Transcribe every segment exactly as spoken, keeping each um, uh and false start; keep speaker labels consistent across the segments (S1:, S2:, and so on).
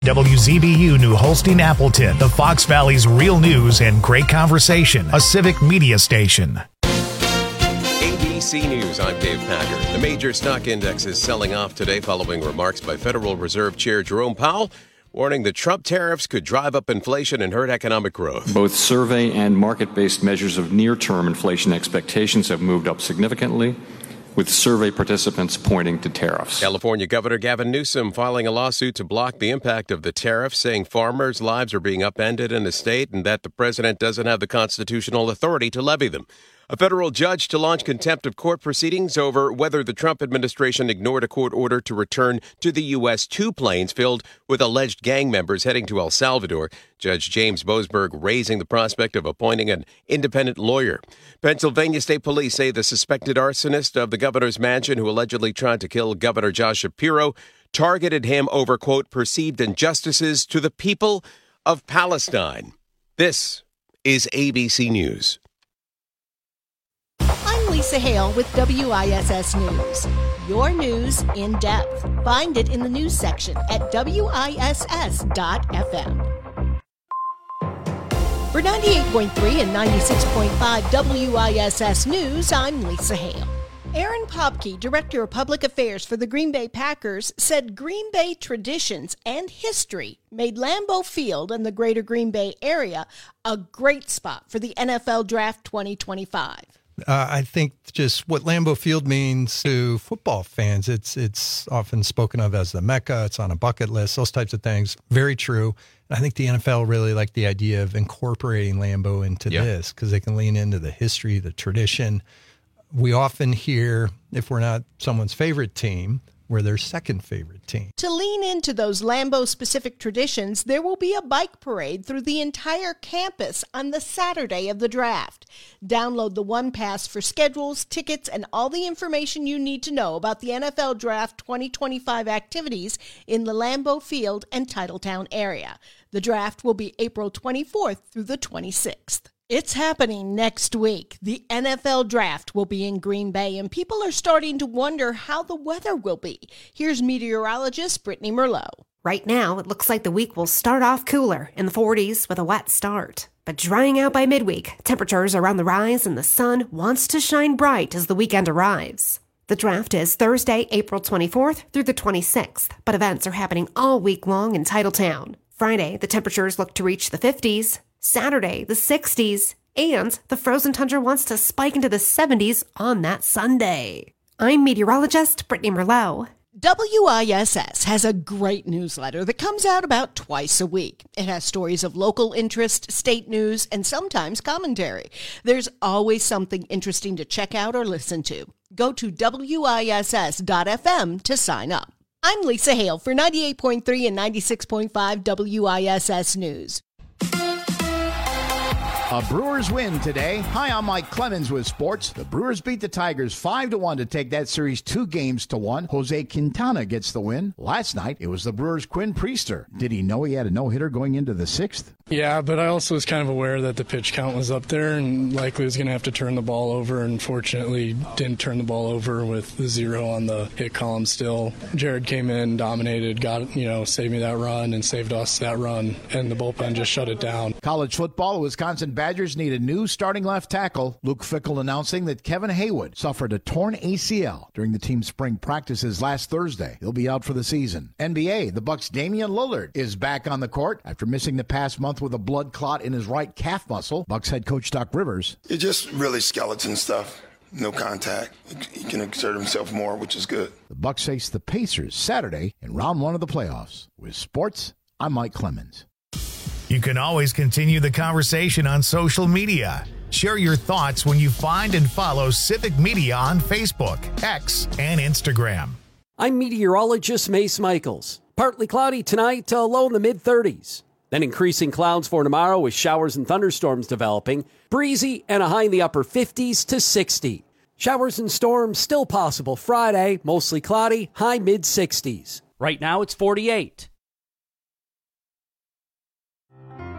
S1: W Z B U New Holstein Appleton, the Fox Valley's real news and great conversation, a civic media station.
S2: A B C News, I'm Dave Packer. The major stock index is selling off today following remarks by Federal Reserve Chair Jerome Powell, warning that Trump tariffs could drive up inflation and hurt economic growth.
S3: Both survey and market-based measures of near-term inflation expectations have moved up significantly, with survey participants pointing to tariffs.
S2: California Governor Gavin Newsom filing a lawsuit to block the impact of the tariffs, saying farmers' lives are being upended in the state and that the president doesn't have the constitutional authority to levy them. A federal judge to launch contempt of court proceedings over whether the Trump administration ignored a court order to return to the U S two planes filled with alleged gang members heading to El Salvador. Judge James Boasberg raising the prospect of appointing an independent lawyer. Pennsylvania State Police say the suspected arsonist of the governor's mansion who allegedly tried to kill Governor Josh Shapiro targeted him over, quote, perceived injustices to the people of Palestine. This is A B C News.
S4: I'm Lisa Hale with W I S S News. Your news in depth. Find it in the news section at W I S S dot F M. For ninety-eight point three and ninety-six point five W I S S News, I'm Lisa Hale. Aaron Popke, Director of Public Affairs for the Green Bay Packers, said Green Bay traditions and history made Lambeau Field and the greater Green Bay area a great spot for the N F L Draft twenty twenty-five.
S5: Uh, I think just what Lambeau Field means to football fans, it's it's often spoken of as the Mecca. It's on a bucket list, those types of things. Very true. And I think the N F L really liked the idea of incorporating Lambeau into yeah. this because they can lean into the history, the tradition. We often hear, if we're not someone's favorite team, we're their second favorite team.
S4: To lean into those Lambeau-specific traditions, there will be a bike parade through the entire campus on the Saturday of the draft. Download the One Pass for schedules, tickets, and all the information you need to know about the N F L Draft twenty twenty-five activities in the Lambeau Field and Titletown area. The draft will be April twenty-fourth through the twenty-sixth. It's happening next week. The N F L Draft will be in Green Bay, and people are starting to wonder how the weather will be. Here's meteorologist Brittany Merlot.
S6: Right now, it looks like the week will start off cooler in the forties with a wet start. But drying out by midweek, temperatures are on the rise and the sun wants to shine bright as the weekend arrives. The draft is Thursday, April twenty-fourth through the twenty-sixth, but events are happening all week long in Titletown. Friday, the temperatures look to reach the fifties. Saturday, the sixties, and the frozen tundra wants to spike into the seventies on that Sunday. I'm meteorologist Brittany Merlot.
S4: W I S S has a great newsletter that comes out about twice a week. It has stories of local interest, state news, and sometimes commentary. There's always something interesting to check out or listen to. Go to W I S S dot F M to sign up. I'm Lisa Hale for ninety-eight point three and ninety-six point five W I S S News.
S7: A Brewers win today. Hi, I'm Mike Clemens with sports. The Brewers beat the Tigers five to one to take that series two games to one. Jose Quintana gets the win. Last night, it was the Brewers' Quinn Priester. Did he know he had a no-hitter going into the sixth?
S8: Yeah, but I also was kind of aware that the pitch count was up there and likely was going to have to turn the ball over, and fortunately didn't turn the ball over with the zero on the hit column still. Jared came in, dominated, got, you know, saved me that run and saved us that run, and the bullpen just shut it down.
S7: College football, Wisconsin Badgers need a new starting left tackle. Luke Fickell announcing that Kevin Haywood suffered a torn A C L during the team's spring practices last Thursday. He'll be out for the season. N B A, the Bucks' Damian Lillard is back on the court after missing the past month with a blood clot in his right calf muscle. Bucks head coach Doc Rivers.
S9: It's just really skeleton stuff. No contact. He can exert himself more, which is good.
S7: The Bucks face the Pacers Saturday in round one of the playoffs. With sports, I'm Mike Clemens.
S1: You can always continue the conversation on social media. Share your thoughts when you find and follow Civic Media on Facebook, X, and Instagram.
S10: I'm meteorologist Mace Michaels. Partly cloudy tonight, uh, low in the mid-thirties. Then increasing clouds for tomorrow with showers and thunderstorms developing. Breezy and a high in the upper fifties to sixty. Showers and storms still possible Friday, mostly cloudy, high mid-sixties.
S11: Right now it's forty-eight.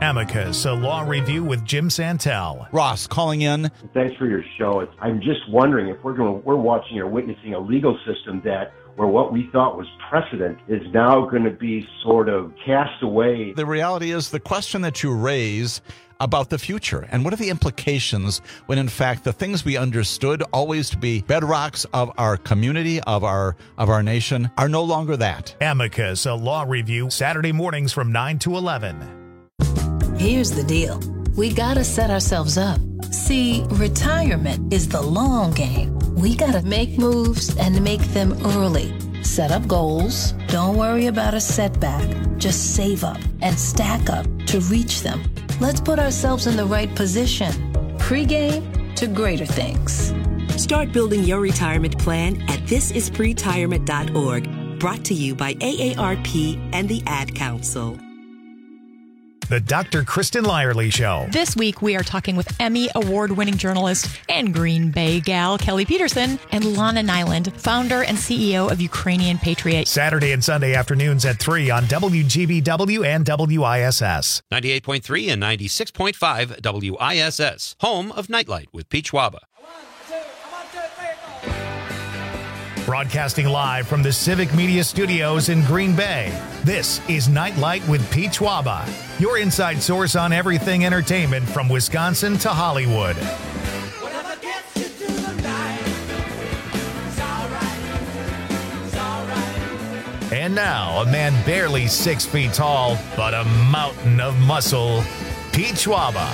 S1: Amicus, a law review with Jim Santel.
S11: Ross calling in.
S12: Thanks for your show. It's, I'm just wondering if we're going, we're watching or witnessing a legal system that where what we thought was precedent is now going to be sort of cast away.
S11: The reality is the question that you raise about the future and what are the implications when in fact the things we understood always to be bedrocks of our community, of our of our nation, are no longer that.
S1: Amicus, a law review, Saturday mornings from nine to eleven.
S13: Here's the deal. We gotta set ourselves up. See, retirement is the long game. We gotta make moves and make them early. Set up goals. Don't worry about a setback. Just save up and stack up to reach them. Let's put ourselves in the right position. Pre-game to greater things.
S14: Start building your retirement plan at this is pretirement dot org. Brought to you by A A R P and the Ad Council.
S1: The Doctor Kristen Lyerly Show.
S15: This week, we are talking with Emmy Award-winning journalist and Green Bay gal Kelly Peterson and Lana Nyland, founder and C E O of Ukrainian Patriot.
S1: Saturday and Sunday afternoons at three on W G B W and W I S S.
S16: ninety-eight point three and ninety-six point five W I S S. Home of Nightlight with Pete Schwaba.
S1: Broadcasting live from the Civic Media Studios in Green Bay, this is Nightlight with Pete Schwaba, your inside source on everything entertainment from Wisconsin to Hollywood. And now, a man barely six feet tall, but a mountain of muscle, Pete Schwaba.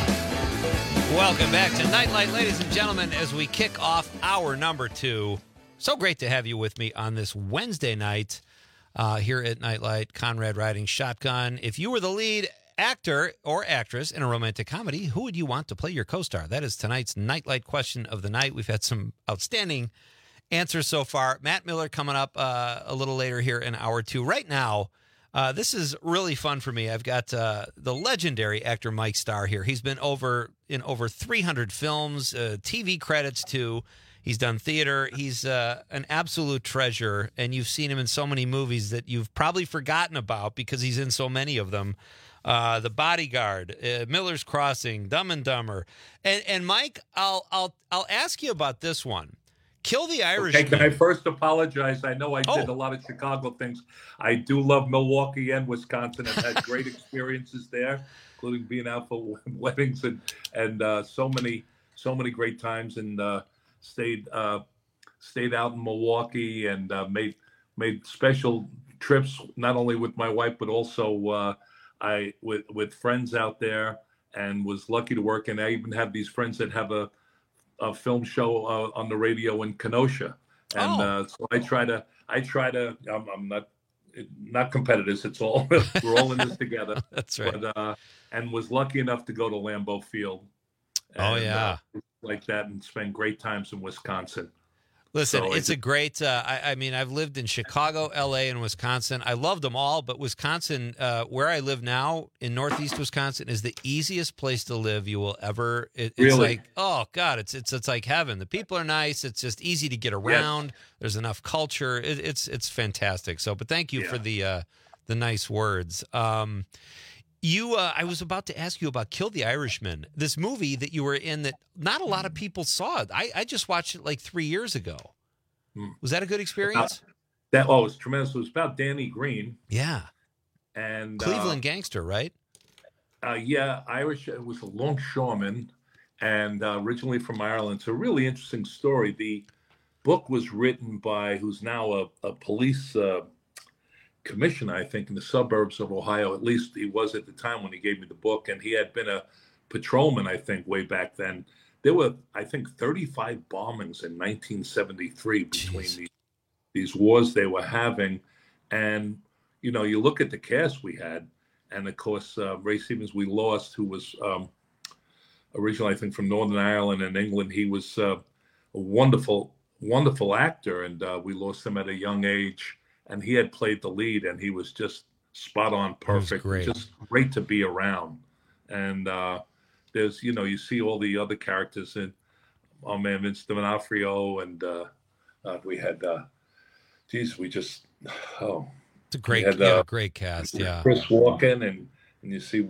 S16: Welcome back to Nightlight, ladies and gentlemen, as we kick off hour number two. So great to have you with me on this Wednesday night uh, here at Nightlight. Conrad riding shotgun. If you were the lead actor or actress in a romantic comedy, who would you want to play your co-star? That is tonight's Nightlight question of the night. We've had some outstanding answers so far. Matt Miller coming up uh, a little later here in hour two. Right now, uh, this is really fun for me. I've got uh, the legendary actor Mike Starr here. He's been over in over three hundred films, uh, T V credits too. He's done theater. He's uh, an absolute treasure, and you've seen him in so many movies that you've probably forgotten about because he's in so many of them. Uh, The Bodyguard, uh, Miller's Crossing, Dumb and Dumber, and and Mike, I'll I'll I'll ask you about this one. Kill the Irishman.
S17: Okay, can I first apologize? I know I
S16: oh.
S17: did a lot of Chicago things. I do love Milwaukee and Wisconsin. I've had great experiences there, including being out for weddings and and uh, so many so many great times and. Uh, Stayed uh, stayed out in Milwaukee and uh, made made special trips not only with my wife but also uh, I with with friends out there, and was lucky to work. And I even have these friends that have a a film show uh, on the radio in Kenosha, and
S16: oh.
S17: uh, so I try to I try to I'm, I'm not not competitors. It's all we're all in this together.
S16: That's right.
S17: But, uh, and was lucky enough to go to Lambeau Field.
S16: And, oh yeah.
S17: Uh, like that and spend great times in Wisconsin.
S16: Listen,
S17: so
S16: it's a great, uh, I, I mean, I've lived in Chicago, L A, and Wisconsin. I loved them all, but Wisconsin, uh, where I live now in Northeast Wisconsin, is the easiest place to live you will ever. It, it's
S17: really?
S16: like, oh God, it's, it's, it's like heaven. The people are nice. It's just easy to get around. Yes. There's enough culture. It, it's, it's fantastic. So, but thank you yeah. for the, uh, the nice words. Um, You, uh, I was about to ask you about Kill the Irishman, this movie that you were in that not a lot of people saw. I, I just watched it like three years ago. Hmm. Was that a good experience?
S17: Uh, that oh, it was tremendous. It was about Danny Green.
S16: Yeah.
S17: And
S16: Cleveland
S17: uh,
S16: gangster, right?
S17: Uh, yeah, Irish. It was a longshoreman and uh, originally from Ireland. It's a really interesting story. The book was written by who's now a, a police uh, commissioner, I think, in the suburbs of Ohio. At least he was at the time when he gave me the book, and he had been a patrolman, I think, way back then. There were, I think, thirty-five bombings in nineteen seventy-three between these, these wars they were having. And, you know, you look at the cast we had, and of course, uh, Ray Stevens, we lost, who was um, originally, I think, from Northern Ireland and England. He was uh, a wonderful, wonderful actor, and uh, we lost him at a young age. And he had played the lead, and he was just spot on, perfect,
S16: great.
S17: Just great to be around. And uh, there's, you know, you see all the other characters in, oh man, Vince D'Onofrio, and uh, uh, we had, uh, geez, we just, oh,
S16: it's a great,
S17: had,
S16: yeah,
S17: uh,
S16: great cast, yeah.
S17: Chris Walken, and and you see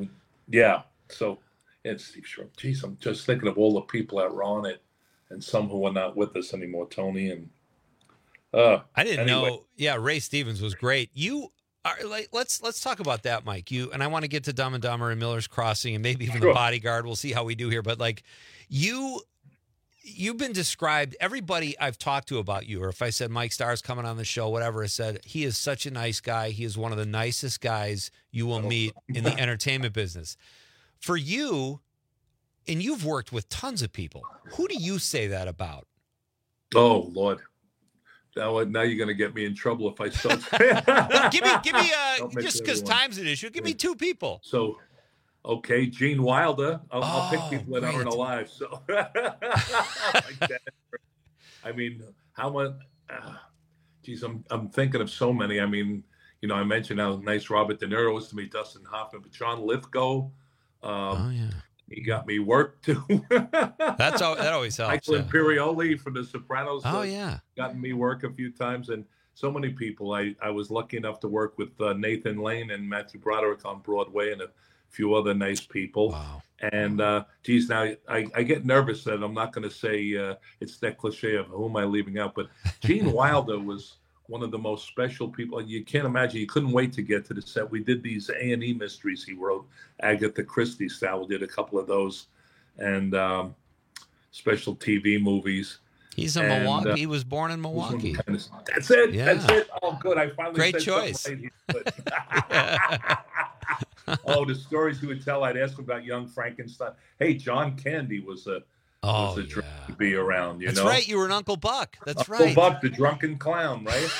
S17: Yeah. So, and Steve Shrimp. Geez, I'm just thinking of all the people that were on it, and some who are not with us anymore. Tony and uh,
S16: I didn't
S17: anyway.
S16: know. Yeah, Ray Stevens was great. You are like let's let's talk about that, Mike. You and I want to get to Dumb and Dumber and Miller's Crossing and maybe even
S17: Sure.
S16: The Bodyguard. We'll see how we do here, but like you. You've been described, everybody I've talked to about you, or if I said Mike Starr's coming on the show, whatever, I said, he is such a nice guy. He is one of the nicest guys you will meet in the entertainment business. For you, and you've worked with tons of people, who do you say that about?
S17: Oh, Lord. Now, now you're going to get me in trouble if I start.
S16: Well, give me, give me, uh,
S17: Don't make
S16: just because
S17: everyone.
S16: time's an issue, give me two people.
S17: So, okay, Gene Wilder. I'll, I'll pick
S16: Oh,
S17: people that aren't
S16: great.
S17: alive. So, like that. I mean, how much? Uh, geez, I'm I'm thinking of so many. I mean, you know, I mentioned how nice Robert De Niro was to me, Dustin Hoffman, but John Lithgow. Um,
S16: oh yeah,
S17: he got me work too.
S16: That's all. That always helps.
S17: Michael
S16: Yeah.
S17: Imperioli from The Sopranos.
S16: Oh
S17: uh,
S16: yeah,
S17: gotten me work a few times, and so many people. I, I was lucky enough to work with uh, Nathan Lane and Matthew Broderick on Broadway, and a few other nice people.
S16: Wow.
S17: And uh, geez, now I, I get nervous that I'm not going to say uh, it's that cliche of who am I leaving out, but Gene Wilder was one of the most special people. You can't imagine. You couldn't wait to get to the set. We did these A and E mysteries he wrote, Agatha Christie style. We did a couple of those, and um, special T V movies.
S16: He's in
S17: And,
S16: Milwaukee.
S17: uh,
S16: he was born in Milwaukee.
S17: That's it.
S16: Yeah.
S17: That's it. Oh, good. I finally
S16: Great
S17: said
S16: choice.
S17: something right. Oh, the stories he would tell. I'd ask him about Young Frankenstein. Hey, John Candy was a
S16: Oh,
S17: was a drunk to be around. You
S16: That's
S17: know,
S16: right. You were an Uncle Buck. That's
S17: Uncle
S16: right.
S17: Buck, the drunken clown, right?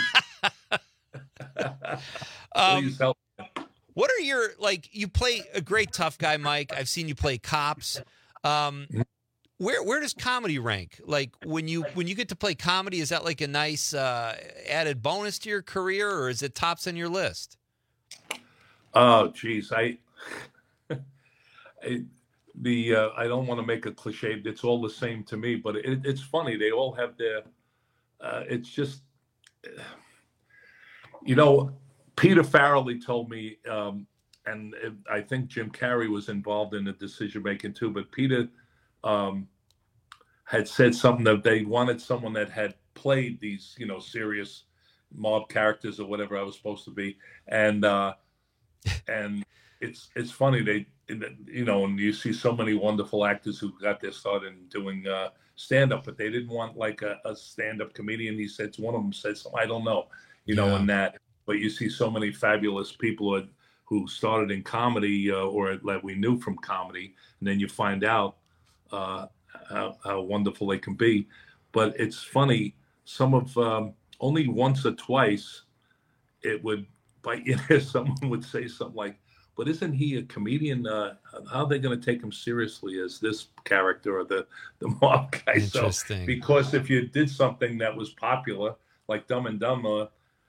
S16: Um,
S17: Please help.
S16: What are your, like, you play a great tough guy, Mike. I've seen you play cops. Um, where where does comedy rank? Like, when you when you get to play comedy, is that like a nice uh, added bonus to your career, or is it tops on your list?
S17: Oh, geez, I, I the uh, I don't want to make a cliche. It's all the same to me, but it, it's funny. They all have their. Uh, it's just, you know, Peter Farrelly told me, um, and it, I think Jim Carrey was involved in the decision making too. But Peter um, had said something that they wanted someone that had played these, you know, serious mob characters or whatever I was supposed to be, and. Uh, And it's it's funny they you know and you see so many wonderful actors who got their start in doing uh, stand up, but they didn't want like a, a stand up comedian. He said one of them said something I don't know, you know,
S16: Yeah.
S17: and that. But you see so many fabulous people who, had, who started in comedy uh, or that we knew from comedy, and then you find out uh, how, how wonderful they can be. But it's funny, some of um, only once or twice it would. But you know, someone would say something like, "But isn't he a comedian? Uh, how are they going to take him seriously as this character or the the mob guy?"
S16: Interesting.
S17: So, because if you did something that was popular, like Dumb and Dumber,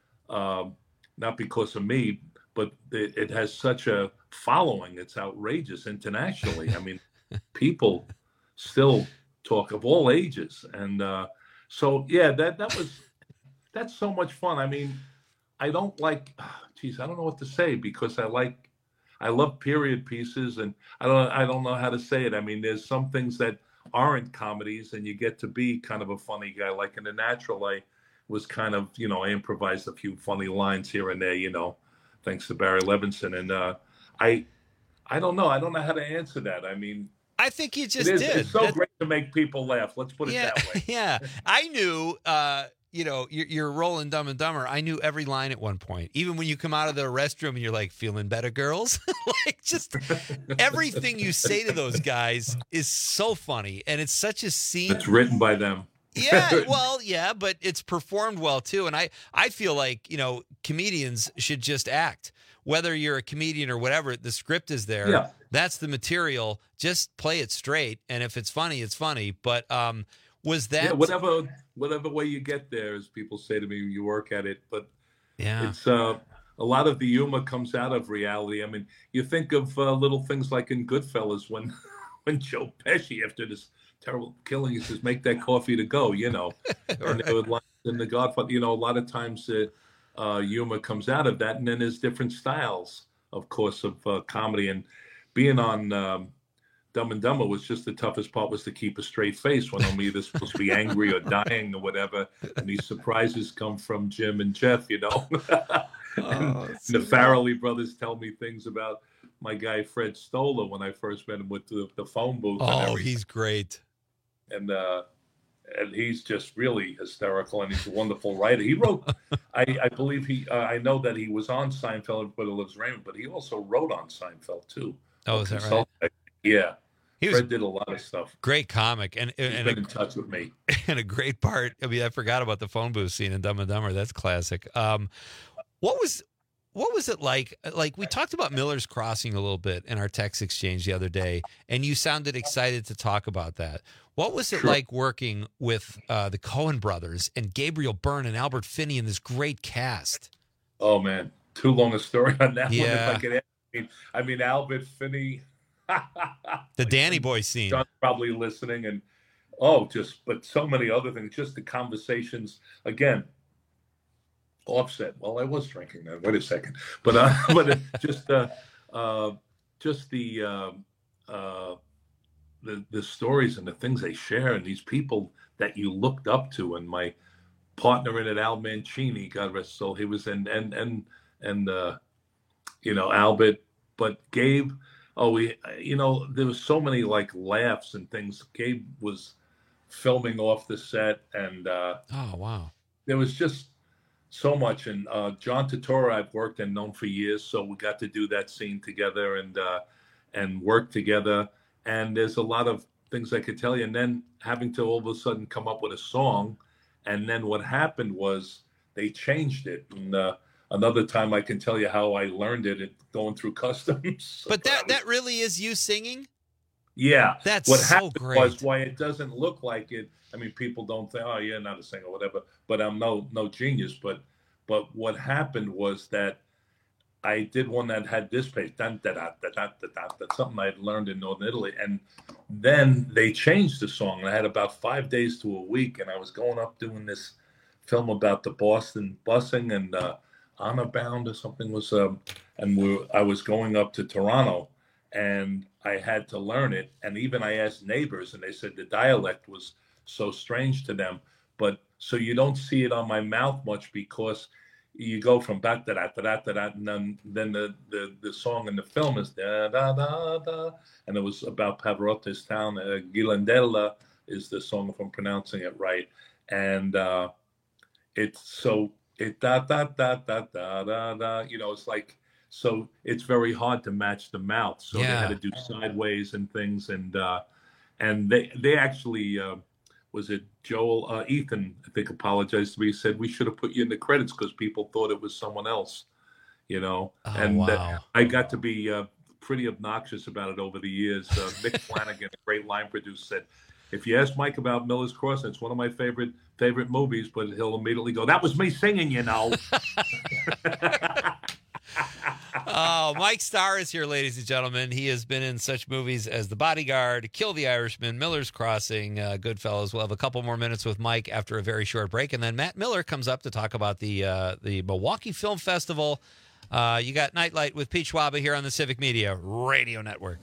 S17: um, not because of me, but it, it has such a following. It's outrageous internationally. I mean, people still talk of all ages, and uh, so yeah, that that was that's so much fun. I mean. I don't like, geez, I don't know what to say because I like, I love period pieces, and I don't, I don't know how to say it. I mean, there's some things that aren't comedies, and you get to be kind of a funny guy. Like in The Natural, I was kind of, you know, I improvised a few funny lines here and there, you know, thanks to Barry Levinson, and uh, I, I don't know, I don't know how to answer that. I mean.
S16: I think you just
S17: it is,
S16: did.
S17: It's so
S16: That's-
S17: great to make people laugh. Let's put it
S16: yeah,
S17: that way.
S16: yeah. I knew, uh, you know, you're, you're rolling Dumb and Dumber. I knew every line at one point. Even when you come out of the restroom and you're like, feeling better, girls? Like, just everything you say to those guys is so funny. And it's such a scene.
S17: It's written by them.
S16: Yeah, well, yeah, but it's performed well, too. And I, I feel like, you know, comedians should just act. Whether you're a comedian or whatever, the script is there.
S17: Yeah.
S16: That's the material. Just play it straight. And if it's funny, it's funny. But um, was that...
S17: Yeah, whatever whatever way you get there, as people say to me, you work at it. But
S16: yeah,
S17: it's uh, a lot of the humor comes out of reality. I mean, you think of uh, little things like in Goodfellas when when Joe Pesci, after this terrible killing, he says, "Make that coffee to go," you know. And there were lines in The Godfather, you know, a lot of times uh, uh, humor comes out of that. And then there's different styles, of course, of uh, comedy. And being on um, Dumb and Dumber was just the toughest part was to keep a straight face when I'm either supposed to be angry or dying or whatever. And these surprises come from Jim and Jeff, you know. and,
S16: Oh,
S17: and the Farrelly brothers tell me things about my guy Fred Stoller when I first met him with the, the phone booth. and
S16: Oh,
S17: everything.
S16: he's great.
S17: And uh, and he's just really hysterical, and he's a wonderful writer. He wrote, I, I believe he, uh, I know that he was on Seinfeld, but it lives Raymond, but he also wrote on Seinfeld too.
S16: Oh, is that right?
S17: Yeah.
S16: He was
S17: Fred did a lot of stuff.
S16: Great comic, and
S17: He's
S16: and
S17: been
S16: a,
S17: in touch with me.
S16: and a great part. I mean, I forgot about the phone booth scene in Dumb and Dumber. That's classic. Um, what was what was it like? Like we talked about Miller's Crossing a little bit in our text exchange the other day, and you sounded excited to talk about that. What was it
S17: Sure.
S16: like working with uh, the Coen brothers and Gabriel Byrne and Albert Finney and this great cast?
S17: Oh man, too long a story on that
S16: Yeah.
S17: one. If I could add. I mean, I mean Albert Finney.
S16: The Danny Boy scene.
S17: John's probably listening, and oh, just but so many other things. Just the conversations again. Offset. Well, I was drinking then. Wait a second, but uh, but it, just uh, uh, just the uh, uh, the the stories and the things they share, and these people that you looked up to, and my partner in it, Al Mancini, God rest his soul, he was in, and and and uh, you know Albert, but Gabe. Oh, we, you know, there was so many like laughs and things. Gabe was filming off the set, and uh,
S16: oh wow,
S17: there was just so much. And uh, John Turturro, I've worked and known for years, so we got to do that scene together and uh, and work together. And there's a lot of things I could tell you. And then having to all of a sudden come up with a song, and then what happened was they changed it. And uh, another time I can tell you how I learned it, it going through customs.
S16: But that that really is you singing?
S17: Yeah.
S16: That's
S17: what
S16: so
S17: happened
S16: great.
S17: was why it doesn't look like it. I mean, people don't think, oh, you're not a singer or whatever, but I'm no no genius. But but what happened was that I did one that had this pace, dun, da, da, da, da, da, da, that's something I had learned in Northern Italy. And then they changed the song. And I had about five days to a week, and I was going up doing this film about the Boston busing, and uh, Honor Bound or something was, um, and we were, I was going up to Toronto, and I had to learn it. And even I asked neighbors, and they said the dialect was so strange to them. But so you don't see it on my mouth much because you go from da da da da da da, and then then the, the the song in the film is da da da da, and it was about Pavarotti's town. Uh, Ghirlandaio is the song if I'm pronouncing it right, and uh, it's so. It da da da da da da da. You know, it's like so. It's very hard to match the mouth. So
S16: Yeah.
S17: they had to do sideways and things, and uh, and they they actually uh, was it Joel uh, Ethan I think apologized to me. He said we should have put you in the credits because people thought it was someone else. You know,
S16: Oh,
S17: and
S16: wow.
S17: that, I got to be uh, pretty obnoxious about it over the years. Uh, Mick Flanagan, a great line producer, said. If you ask Mike about Miller's Crossing, it's one of my favorite favorite movies, but he'll immediately go, that was me singing, you know.
S16: Oh, Mike Starr is here, ladies and gentlemen. He has been in such movies as The Bodyguard, Kill the Irishman, Miller's Crossing, uh, Goodfellas. We'll have a couple more minutes with Mike after a very short break, and then Matt Miller comes up to talk about the uh, the Milwaukee Film Festival. Uh, you got Nightlight with Pete Schwaba here on the Civic Media Radio Network.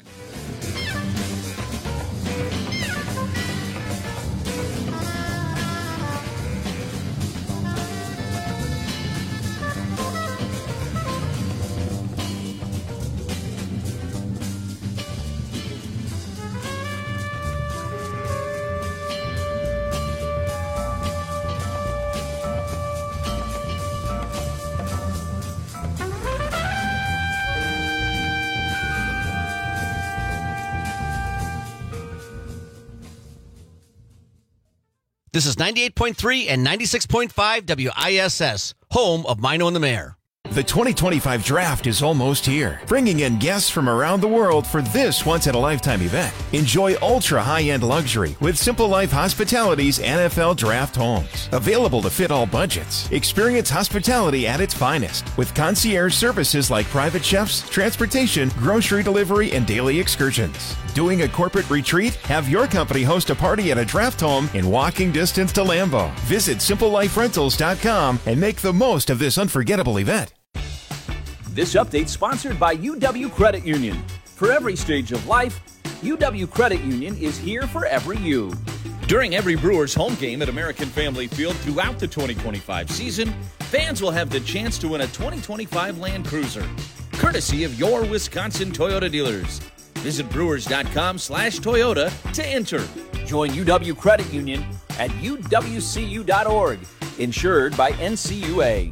S18: This is ninety-eight point three and ninety-six point five W I S S, home of Mino and the Mayor.
S19: The twenty twenty-five draft is almost here, bringing in guests from around the world for this once-in-a-lifetime event. Enjoy ultra-high-end luxury with Simple Life Hospitality's N F L Draft Homes. Available to fit all budgets. Experience hospitality at its finest with concierge services like private chefs, transportation, grocery delivery, and daily excursions. Doing a corporate retreat? Have your company host a party at a draft home in walking distance to Lambeau. Visit simple life rentals dot com and make the most of this unforgettable event.
S20: This update sponsored by U W Credit Union. For every stage of life, U W Credit Union is here for every you. During every Brewers home game at American Family Field throughout the twenty twenty-five season, fans will have the chance to win a twenty twenty-five Land Cruiser, courtesy of your Wisconsin Toyota dealers. Visit brewers.com slash Toyota to enter. Join U W Credit Union at U W C U dot org, insured by N C U A.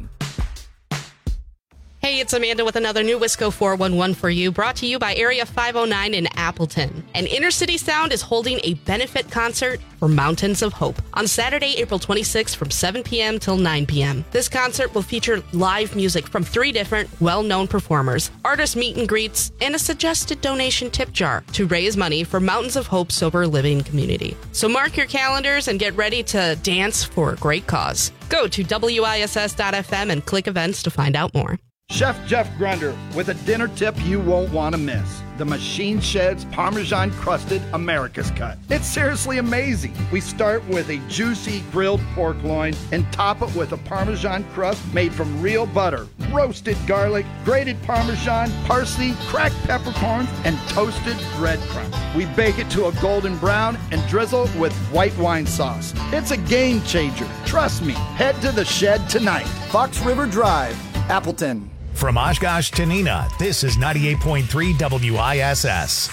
S21: Hey, it's Amanda with another new Wisco four one one for you, brought to you by Area five oh nine in Appleton. And Inner City Sound is holding a benefit concert for Mountains of Hope on Saturday, April twenty-sixth from seven p.m. till nine p.m. This concert will feature live music from three different well-known performers, artist meet and greets, and a suggested donation tip jar to raise money for Mountains of Hope Sober Living Community. So mark your calendars and get ready to dance for a great cause. Go to W I S S dot F M and click events to find out more.
S22: Chef Jeff Grunder with a dinner tip you won't want to miss. The Machine Shed's Parmesan Crusted America's Cut. It's seriously amazing. We start with a juicy grilled pork loin and top it with a Parmesan crust made from real butter, roasted garlic, grated Parmesan, parsley, cracked peppercorns, and toasted breadcrumbs. We bake it to a golden brown and drizzle with white wine sauce. It's a game changer. Trust me. Head to the Shed tonight. Fox River Drive, Appleton.
S1: From Oshkosh to Neenah, this is ninety-eight point three W I S S.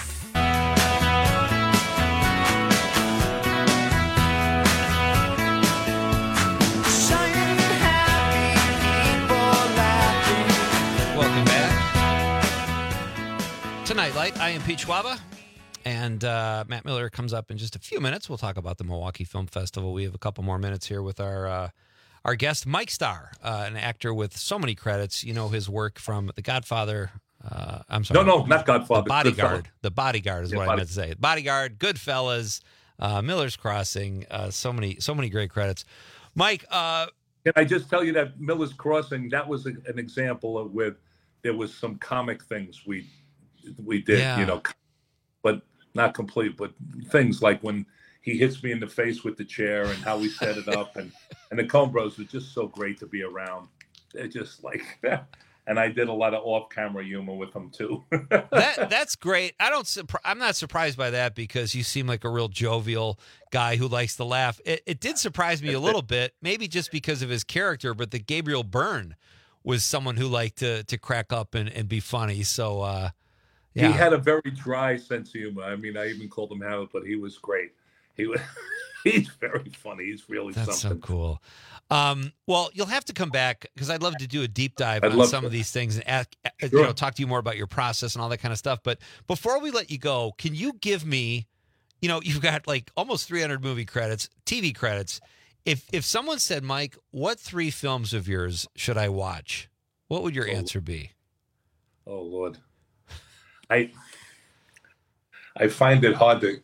S16: Welcome back to Nightlight. I am Pete Schwaba, and uh, Matt Miller comes up in just a few minutes. We'll talk about the Milwaukee Film Festival. We have a couple more minutes here with our uh, our guest, Mike Starr, uh, an actor with so many credits. You know his work from The Godfather. Uh, I'm sorry.
S17: No, no, not Godfather.
S16: The Bodyguard. The Bodyguard is
S17: yeah,
S16: what
S17: body.
S16: I meant to say. Bodyguard, Goodfellas, uh, Miller's Crossing. Uh, so many, so many great credits. Mike, uh,
S17: can I just tell you that Miller's Crossing? That was a, an example of where there was some comic things we we did.
S16: Yeah.
S17: You know, but not complete. But things like when he hits me in the face with the chair and how we set it up, and and the Coen Bros were just so great to be around. They're just like, and I did a lot of off-camera humor with them too.
S16: that that's great. I don't. Surpri- I'm not surprised by that because you seem like a real jovial guy who likes to laugh. It, it did surprise me a little bit, maybe just because of his character, but that Gabriel Byrne was someone who liked to to crack up and, and be funny. So uh, yeah.
S17: He had a very dry sense of humor. I mean, I even called him Howard, but he was great. He was. He's very funny. He's really
S16: That's
S17: something.
S16: so cool. Um, well, you'll have to come back because I'd love to do a deep dive
S17: I'd
S16: on some
S17: to.
S16: of these things and ask,
S17: Sure.
S16: you know, talk to you more about your process and all that kind of stuff. But before we let you go, can you give me, you know, you've got like almost three hundred movie credits, T V credits. If if someone said, Mike, what three films of yours should I watch? What would your
S17: Oh.
S16: answer be?
S17: Oh Lord, I I find it hard to.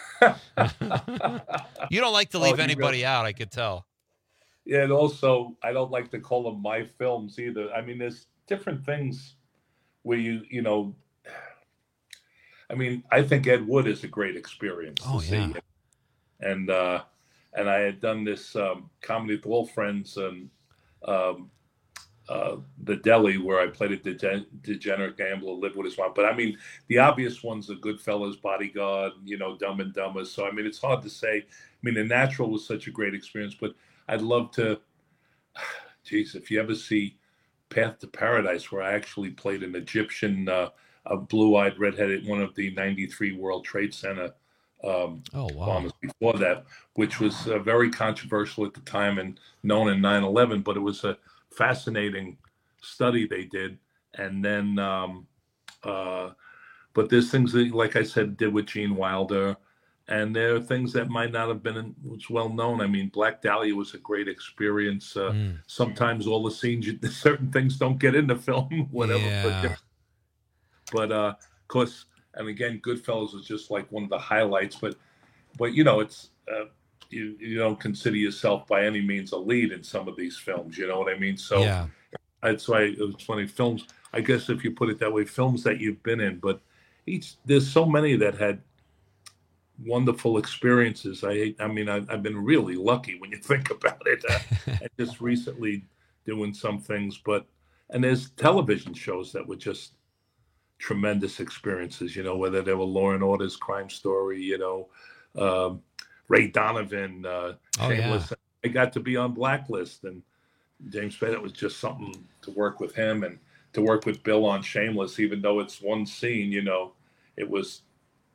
S16: You don't like to
S17: Oh,
S16: leave
S17: you
S16: anybody
S17: really-
S16: out, I could tell.
S17: Yeah, and also I don't like to call them my films either. I mean, there's different things where you you know. I mean, I think Ed Wood is a great experience
S16: Oh,
S17: to
S16: yeah.
S17: see, and uh, and I had done this um, comedy with Will Friends and um, uh, the Deli where I played a degen- degenerate gambler, lived with his mom. But I mean, the obvious ones are Goodfellas, Bodyguard, you know, Dumb and Dumber. So I mean, it's hard to say. I mean, The Natural was such a great experience, but I'd love to. Geez, if you ever see Path to Paradise, where I actually played an Egyptian, uh, a blue-eyed redheaded, one of the ninety-three World Trade Center um,
S16: oh, wow.
S17: bombers before that, which was uh, very controversial at the time and known in nine eleven, but it was a fascinating study they did. And then, um, uh, but there's things that, like I said, did with Gene Wilder. And there are things that might not have been was well known. I mean, Black Dahlia was a great experience. Uh,
S16: Mm.
S17: Sometimes all the scenes, you- certain things don't get in the film, whatever.
S16: Yeah.
S17: But, but uh, of course, and again, Goodfellas is just like one of the highlights. But, but you know, it's uh, you you don't consider yourself by any means a lead in some of these films. You know what I mean? So
S16: Yeah.
S17: that's why it was funny. Films, I guess, if you put it that way, films that you've been in. But each there's so many that had wonderful experiences. I I mean, I, I've been really lucky when you think about it. Uh, and just recently doing some things, but and there's television shows that were just tremendous experiences, you know, whether they were Law and Order's Crime Story, you know, um, Ray Donovan, uh,
S16: Oh,
S17: Shameless.
S16: yeah.
S17: I got to be on Blacklist, and James Spader, it was just something to work with him and to work with Bill on Shameless, even though it's one scene, you know, it was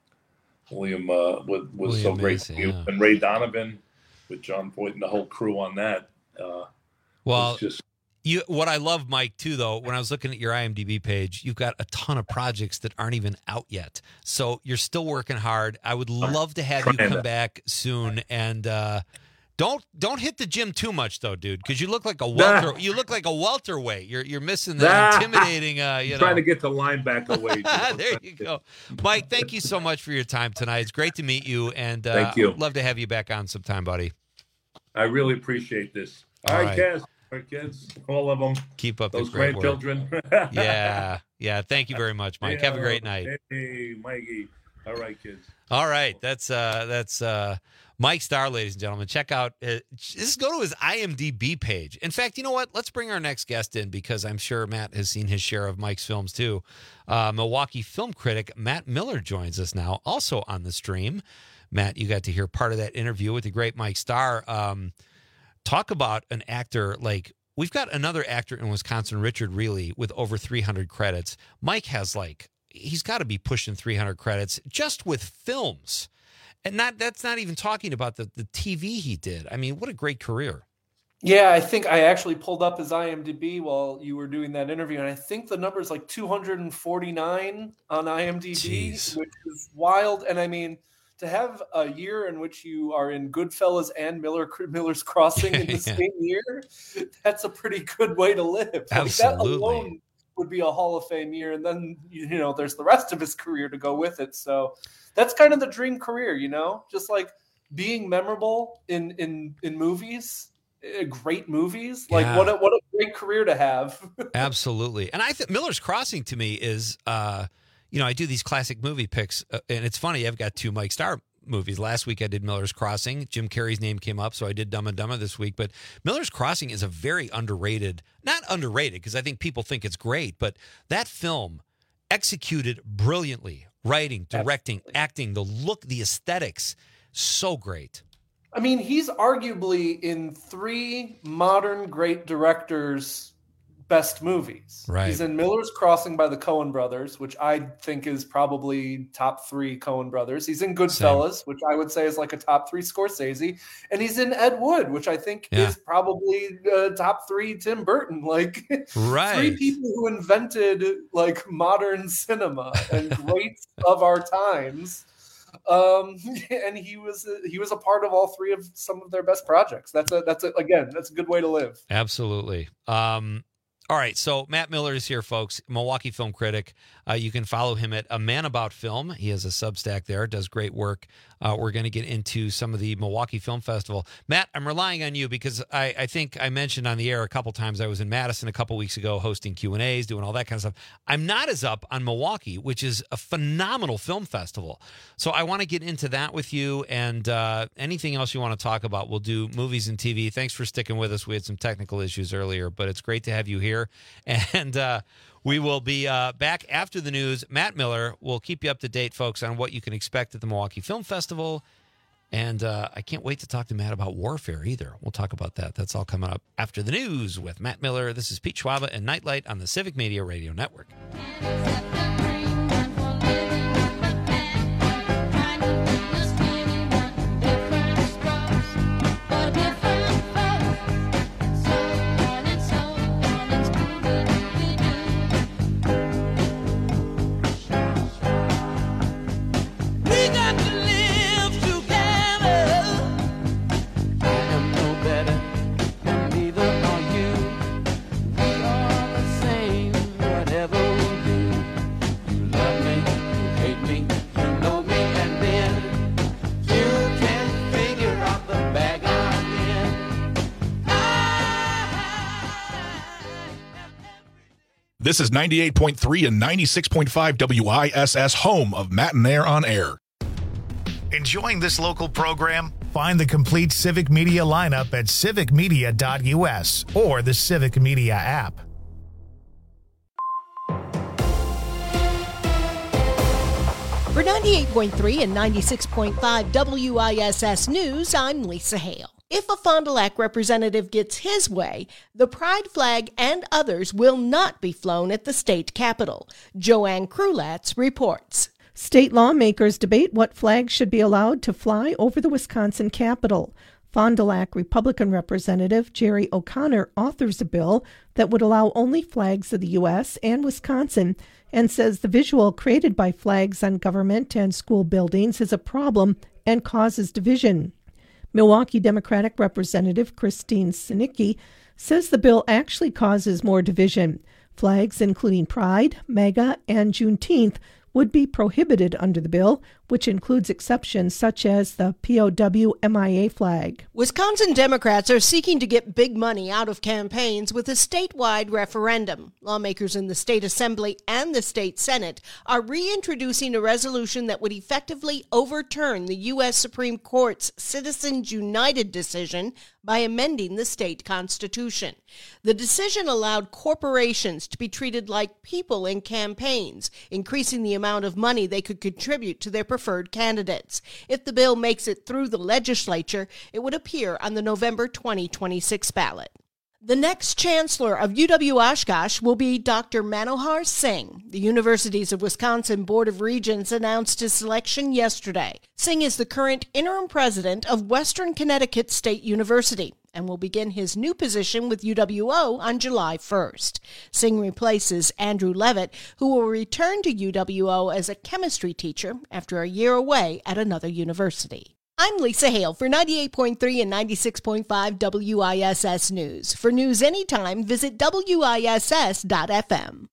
S17: William uh, was, was so
S16: William
S17: great.
S16: Macy, yeah.
S17: And Ray Donovan with John Voight and the whole crew on that. Uh,
S16: Well,
S17: was just
S16: you what I love, Mike, too, though, when I was looking at your IMDb page, you've got a ton of projects that aren't even out yet. So you're still working hard. I would love to have you
S17: trying
S16: come
S17: to.
S16: back soon. And uh, don't don't hit the gym too much, though, dude, because you look like a welter.
S17: Nah.
S16: You look like a welterweight. You're you're missing that
S17: Nah.
S16: intimidating. Uh, you know.
S17: trying to get the linebacker weight.
S16: There you go, Mike. Thank you so much for your time tonight. It's great to meet you, and uh,
S17: Thank you.
S16: I'd love to have you back on sometime, buddy.
S17: I really appreciate this.
S16: All
S17: All right,
S16: right.
S17: guys. All right, kids. All of them.
S16: Keep up
S17: Those
S16: the great work.
S17: grandchildren.
S16: Yeah, yeah. Thank you very much, Mike. Have a great night.
S17: Hey, Mikey. All right, kids.
S16: All right, that's uh, that's uh, Mike Starr, ladies and gentlemen. Check out. Uh, just go to his IMDb page. In fact, you know what? Let's bring our next guest in because I'm sure Matt has seen his share of Mike's films too. Uh, Milwaukee film critic Matt Miller joins us now, also on the stream. Matt, you got to hear part of that interview with the great Mike Starr. Um, talk about an actor like. We've got another actor in Wisconsin, Richard Reilly, with over three hundred credits. Mike has like, he's got to be pushing three hundred credits just with films. And not that's not even talking about the, the T V he did. I mean, what a great career.
S2: Yeah, I think I actually pulled up his IMDb while you were doing that interview, and I think the number is like two hundred forty-nine on IMDb,
S16: Jeez.
S2: which is wild. And I mean, to have a year in which you are in Goodfellas and Miller Miller's Crossing in the
S16: Yeah.
S2: same year, that's a pretty good way to live. Like, that
S16: Absolutely.
S2: alone would be a Hall of Fame year, and then you know there's the rest of his career to go with it. So that's kind of the dream career, you know, just like being memorable in in in movies, eh, great movies. Like
S16: Yeah.
S2: what a, what a great career to have.
S16: Absolutely. And I think Miller's Crossing to me is, uh, you know, I do these classic movie picks, uh, and it's funny. I've got two Mike Starr movies. Last week I did Miller's Crossing. Jim Carrey's name came up, so I did Dumb and Dumber this week. But Miller's Crossing is a very underrated, not underrated, because I think people think it's great, but that film executed brilliantly. Writing, directing,
S2: Absolutely.
S16: acting, the look, the aesthetics, so great.
S2: I mean, he's arguably in three modern great directors' best movies.
S16: Right.
S2: He's in Miller's Crossing by the Coen brothers, which I think is probably top three Coen brothers. He's in Goodfellas, which I would say is like a top three Scorsese. And he's in Ed Wood, which I think
S16: Yeah.
S2: is probably uh, top three Tim Burton. Like
S16: Right.
S2: three people who invented like modern cinema and greats of our times. Um, and he was he was a part of all three of some of their best projects. That's a that's a, again that's a good way to live.
S16: Absolutely. Um, all right, so Matt Miller is here, folks, Milwaukee film critic. Uh, you can follow him at A Man About Film. He has a Substack there, does great work. Uh, we're going to get into some of the Milwaukee Film Festival. Matt, I'm relying on you because I, I think I mentioned on the air a couple times I was in Madison a couple weeks ago hosting Q and A's, doing all that kind of stuff. I'm not as up on Milwaukee, which is a phenomenal film festival. So I want to get into that with you, and uh, anything else you want to talk about, we'll do movies and T V. Thanks for sticking with us. We had some technical issues earlier, but it's great to have you here. And uh, we will be uh, back after the news. Matt Miller will keep you up to date, folks, on what you can expect at the Milwaukee Film Festival. And uh, I can't wait to talk to Matt about Warfare either. We'll talk about that. That's all coming up after the news with Matt Miller. This is Pete Schwaba and Nightlight on the Civic Media Radio Network.
S3: This is ninety-eight point three and ninety-six point five W I S S, home of Matt and Air on Air.
S1: Enjoying this local program? Find the complete Civic Media lineup at civic media dot U S or the Civic Media app.
S4: For ninety-eight point three and ninety-six point five W I S S News, I'm Lisa Hale. If a Fond du Lac representative gets his way, the pride flag and others will not be flown at the state capitol. Joanne Krulatz reports.
S5: State lawmakers debate what flags should be allowed to fly over the Wisconsin Capitol. Fond du Lac Republican Representative Jerry O'Connor authors a bill that would allow only flags of the U S and Wisconsin, and says the visual created by flags on government and school buildings is a problem and causes division. Milwaukee Democratic Representative Christine Sinicki says the bill actually causes more division. Flags including Pride, MAGA, and Juneteenth would be prohibited under the bill, which includes exceptions such as the P O W M I A flag.
S4: Wisconsin Democrats are seeking to get big money out of campaigns with a statewide referendum. Lawmakers in the state assembly and the state senate are reintroducing a resolution that would effectively overturn the U S Supreme Court's Citizens United decision by amending the state constitution. The decision allowed corporations to be treated like people in campaigns, increasing the amount of money they could contribute to their preferred candidates. If the bill makes it through the legislature, it would appear on the November twenty twenty-six ballot. The next chancellor of U W-Oshkosh will be Doctor Manohar Singh. The Universities of Wisconsin Board of Regents announced his selection yesterday. Singh is the current interim president of Western Connecticut State University and will begin his new position with U W O on July first. Singh replaces Andrew Levitt, who will return to U W O as a chemistry teacher after a year away at another university. I'm Lisa Hale for ninety-eight point three and ninety-six point five W I S S News. For news anytime, visit W I S S dot F M.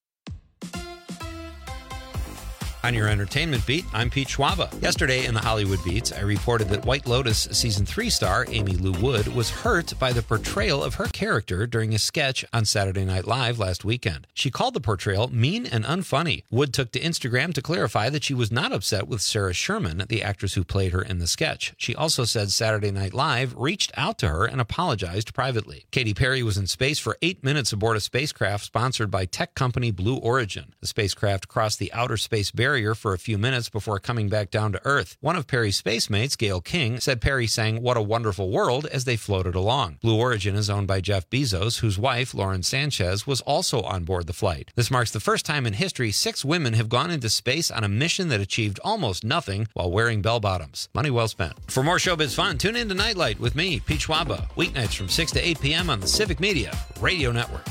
S16: On your entertainment beat, I'm Pete Schwaba. Yesterday in the Hollywood Beats, I reported that White Lotus Season three star Amy Lou Wood was hurt by the portrayal of her character during a sketch on Saturday Night Live last weekend. She called the portrayal mean and unfunny. Wood took to Instagram to clarify that she was not upset with Sarah Sherman, the actress who played her in the sketch. She also said Saturday Night Live reached out to her and apologized privately. Katy Perry was in space for eight minutes aboard a spacecraft sponsored by tech company Blue Origin. The spacecraft crossed the outer space barrier for a few minutes before coming back down to Earth. One of Perry's spacemates, Gayle King, said Perry sang "What a Wonderful World" as they floated along. Blue Origin is owned by Jeff Bezos, whose wife, Lauren Sanchez, was also on board the flight. This marks the first time in history six women have gone into space on a mission that achieved almost nothing while wearing bell-bottoms. Money well spent. For more showbiz fun, tune in to Nightlight with me, Pete Schwaba, weeknights from six to eight p.m. on the Civic Media Radio Network.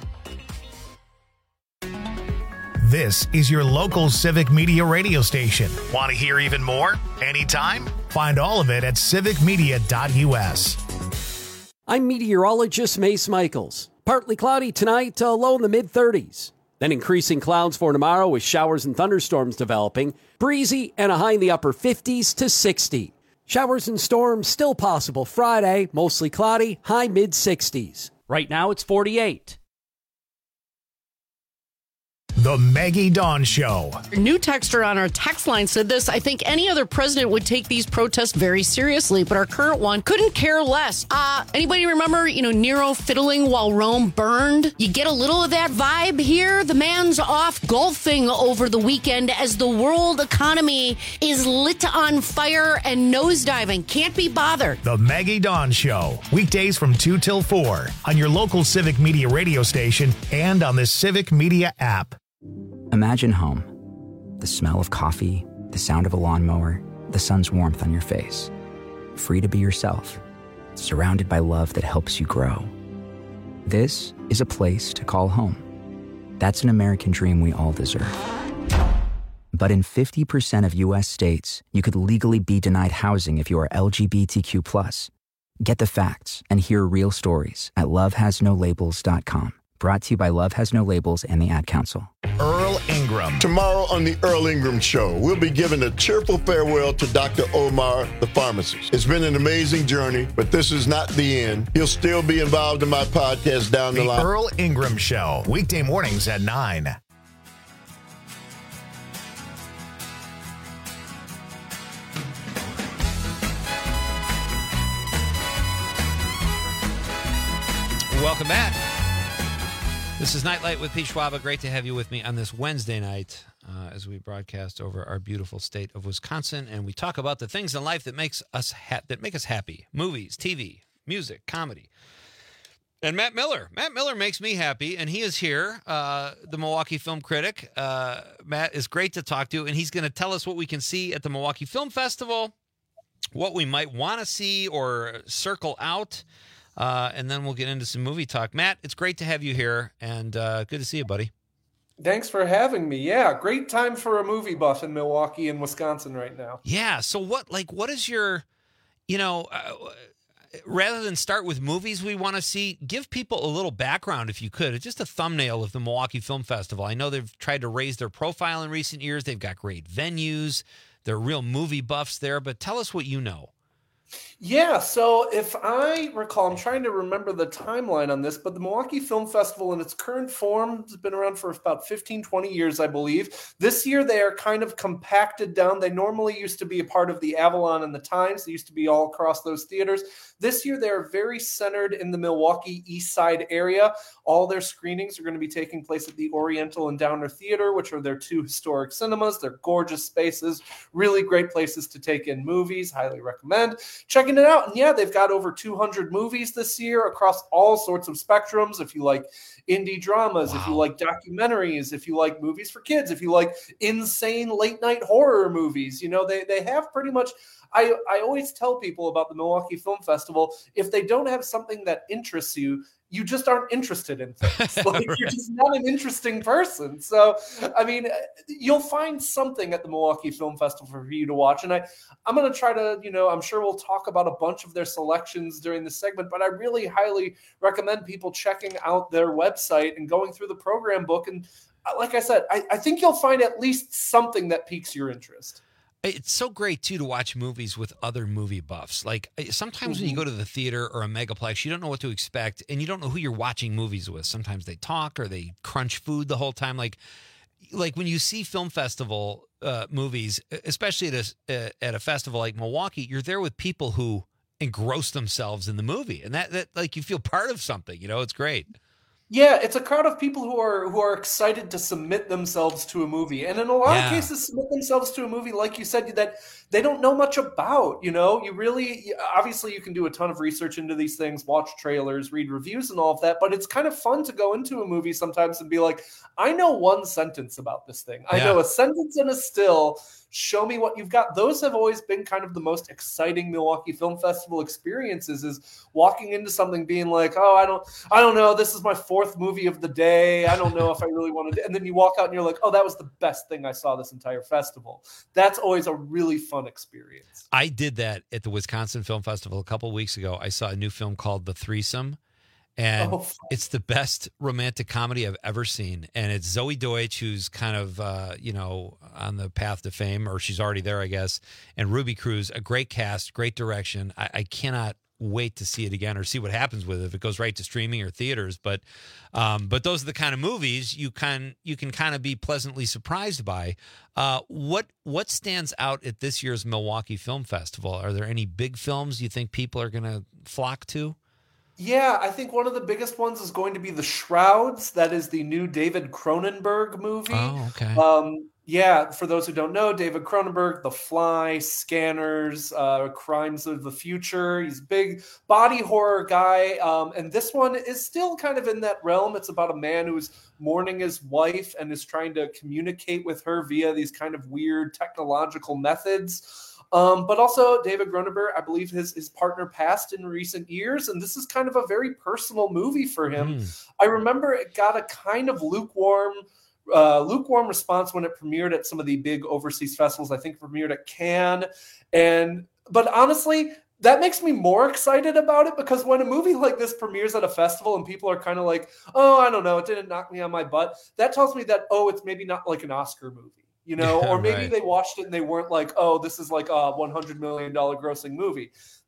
S1: This is your local Civic Media radio station. Want to hear even more? Anytime? Find all of it at civic media dot U S.
S10: I'm meteorologist Mace Michaels. Partly cloudy tonight, uh, low in the mid-thirties. Then increasing clouds for tomorrow with showers and thunderstorms developing. Breezy and a high in the upper fifties to sixty. Showers and storms still possible Friday, mostly cloudy, high mid-sixties. Right now it's forty-eight.
S1: The Maggie Dawn Show.
S6: A new texter on our text line said this: I think any other president would take these protests very seriously, but our current one couldn't care less. Uh, anybody remember, you know, Nero fiddling while Rome burned? You get a little of that vibe here. The man's off golfing over the weekend as the world economy is lit on fire and nosediving. Can't be bothered.
S1: The Maggie Dawn Show. Weekdays from two till four on your local Civic Media radio station and on the Civic Media app.
S23: Imagine home. The smell of coffee, the sound of a lawnmower, the sun's warmth on your face. Free to be yourself, surrounded by love that helps you grow. This is a place to call home. That's an American dream we all deserve. But in fifty percent of U S states, you could legally be denied housing if you are L G B T Q plus. Get the facts and hear real stories at love has no labels dot com. Brought to you by Love Has No Labels and the Ad Council.
S1: Earl Ingram.
S24: Tomorrow on the Earl Ingram Show, we'll be giving a cheerful farewell to Doctor Omar, the pharmacist. It's been an amazing journey, but this is not the end. He'll still be involved in my podcast down the,
S1: the
S24: line.
S1: The Earl Ingram Show, weekday mornings at nine.
S16: Welcome back. This is Nightlight with Pete Schwaba. Great to have you with me on this Wednesday night uh, as we broadcast over our beautiful state of Wisconsin, and we talk about the things in life that makes us ha- that make us happy: movies, T V, music, comedy. And Matt Miller, Matt Miller makes me happy, and he is here, uh, the Milwaukee film critic. Uh, Matt is great to talk to, and he's going to tell us what we can see at the Milwaukee Film Festival, what we might want to see or circle out, uh, and then we'll get into some movie talk. Matt, it's great to have you here, and uh, good to see you, buddy.
S2: Thanks for having me. Yeah, great time for a movie buff in Milwaukee and Wisconsin right now.
S16: Yeah, so what, like, what is your, you know, uh, rather than start with movies we want to see, give people a little background, if you could. Just a thumbnail of the Milwaukee Film Festival. I know they've tried to raise their profile in recent years. They've got great venues. They're real movie buffs there. But tell us what you know.
S2: Yeah, so if I recall, I'm trying to remember the timeline on this, but the Milwaukee Film Festival in its current form has been around for about fifteen, twenty years, I believe. This year they are kind of compacted down. They normally used to be a part of the Avalon and the Times. They used to be all across those theaters. This year they are very centered in the Milwaukee East Side area. All their screenings are going to be taking place at the Oriental and Downer Theater, which are their two historic cinemas. They're gorgeous spaces, really great places to take in movies. Highly recommend checking it out. And yeah, they've got over two hundred movies this year across all sorts of spectrums. If you like indie dramas, wow. if you like documentaries, if you like movies for kids, if you like insane late night horror movies, you know, they, they have pretty much, I, I always tell people about the Milwaukee Film Festival, if they don't have something that interests you, you just aren't interested in things. Like right. You're just not an interesting person. So, I mean, you'll find something at the Milwaukee Film Festival for you to watch. And I, I'm going to try to, you know, I'm sure we'll talk about a bunch of their selections during the segment, but I really highly recommend people checking out their website and going through the program book. And like I said, I, I think you'll find at least something that piques your interest.
S16: It's so great, too, to watch movies with other movie buffs. Like, sometimes mm-hmm. when you go to the theater or a megaplex, you don't know what to expect, and you don't know who you're watching movies with. Sometimes they talk or they crunch food the whole time. Like, like when you see film festival uh, movies, especially at a, uh, at a festival like Milwaukee, you're there with people who engross themselves in the movie. And that, that like, you feel part of something. You know, it's great.
S2: Yeah, it's a crowd of people who are who are excited to submit themselves to a movie. And in a lot yeah. of cases, submit themselves to a movie, like you said, that they don't know much about. You know, you really, obviously you can do a ton of research into these things, watch trailers, read reviews and all of that. But it's kind of fun to go into a movie sometimes and be like, I know one sentence about this thing. I yeah. know a sentence and a still. Show me what you've got. Those have always been kind of the most exciting Milwaukee Film Festival experiences, is walking into something being like, oh, I don't, I don't know. This is my fourth movie of the day. I don't know if I really want to. And then you walk out and you're like, oh, that was the best thing I saw this entire festival. That's always a really fun experience.
S16: I did that at the Wisconsin Film Festival a couple of weeks ago. I saw a new film called The Threesome. And oh, it's the best romantic comedy I've ever seen. And it's Zoe Deutsch, who's kind of, uh, you know, on the path to fame, or she's already there, I guess. And Ruby Cruz, a great cast, great direction. I, I cannot wait to see it again or see what happens with it, if it goes right to streaming or theaters. But um, but those are the kind of movies you can you can kind of be pleasantly surprised by. Uh, what what stands out at this year's Milwaukee Film Festival? Are there any big films you think people are going to flock to?
S2: Yeah, I think one of the biggest ones is going to be The Shrouds. That is the new David Cronenberg movie.
S16: Oh, okay.
S2: Um, yeah, for those who don't know, David Cronenberg, The Fly, Scanners, uh, Crimes of the Future. He's a big body horror guy. Um, and this one is still kind of in that realm. It's about a man who's mourning his wife and is trying to communicate with her via these kind of weird technological methods. Um, but also David Cronenberg, I believe his, his partner passed in recent years, and this is kind of a very personal movie for him. Mm. I remember it got a kind of lukewarm uh, lukewarm response when it premiered at some of the big overseas festivals. I think it premiered at Cannes. And but honestly, that makes me more excited about it, because when a movie like this premieres at a festival and people are kind of like, oh, I don't know, it didn't knock me on my butt, that tells me that, oh, it's maybe not like an Oscar movie. You know, yeah, or maybe right. they watched it and they weren't like, oh, this is like a one hundred million dollars grossing movie.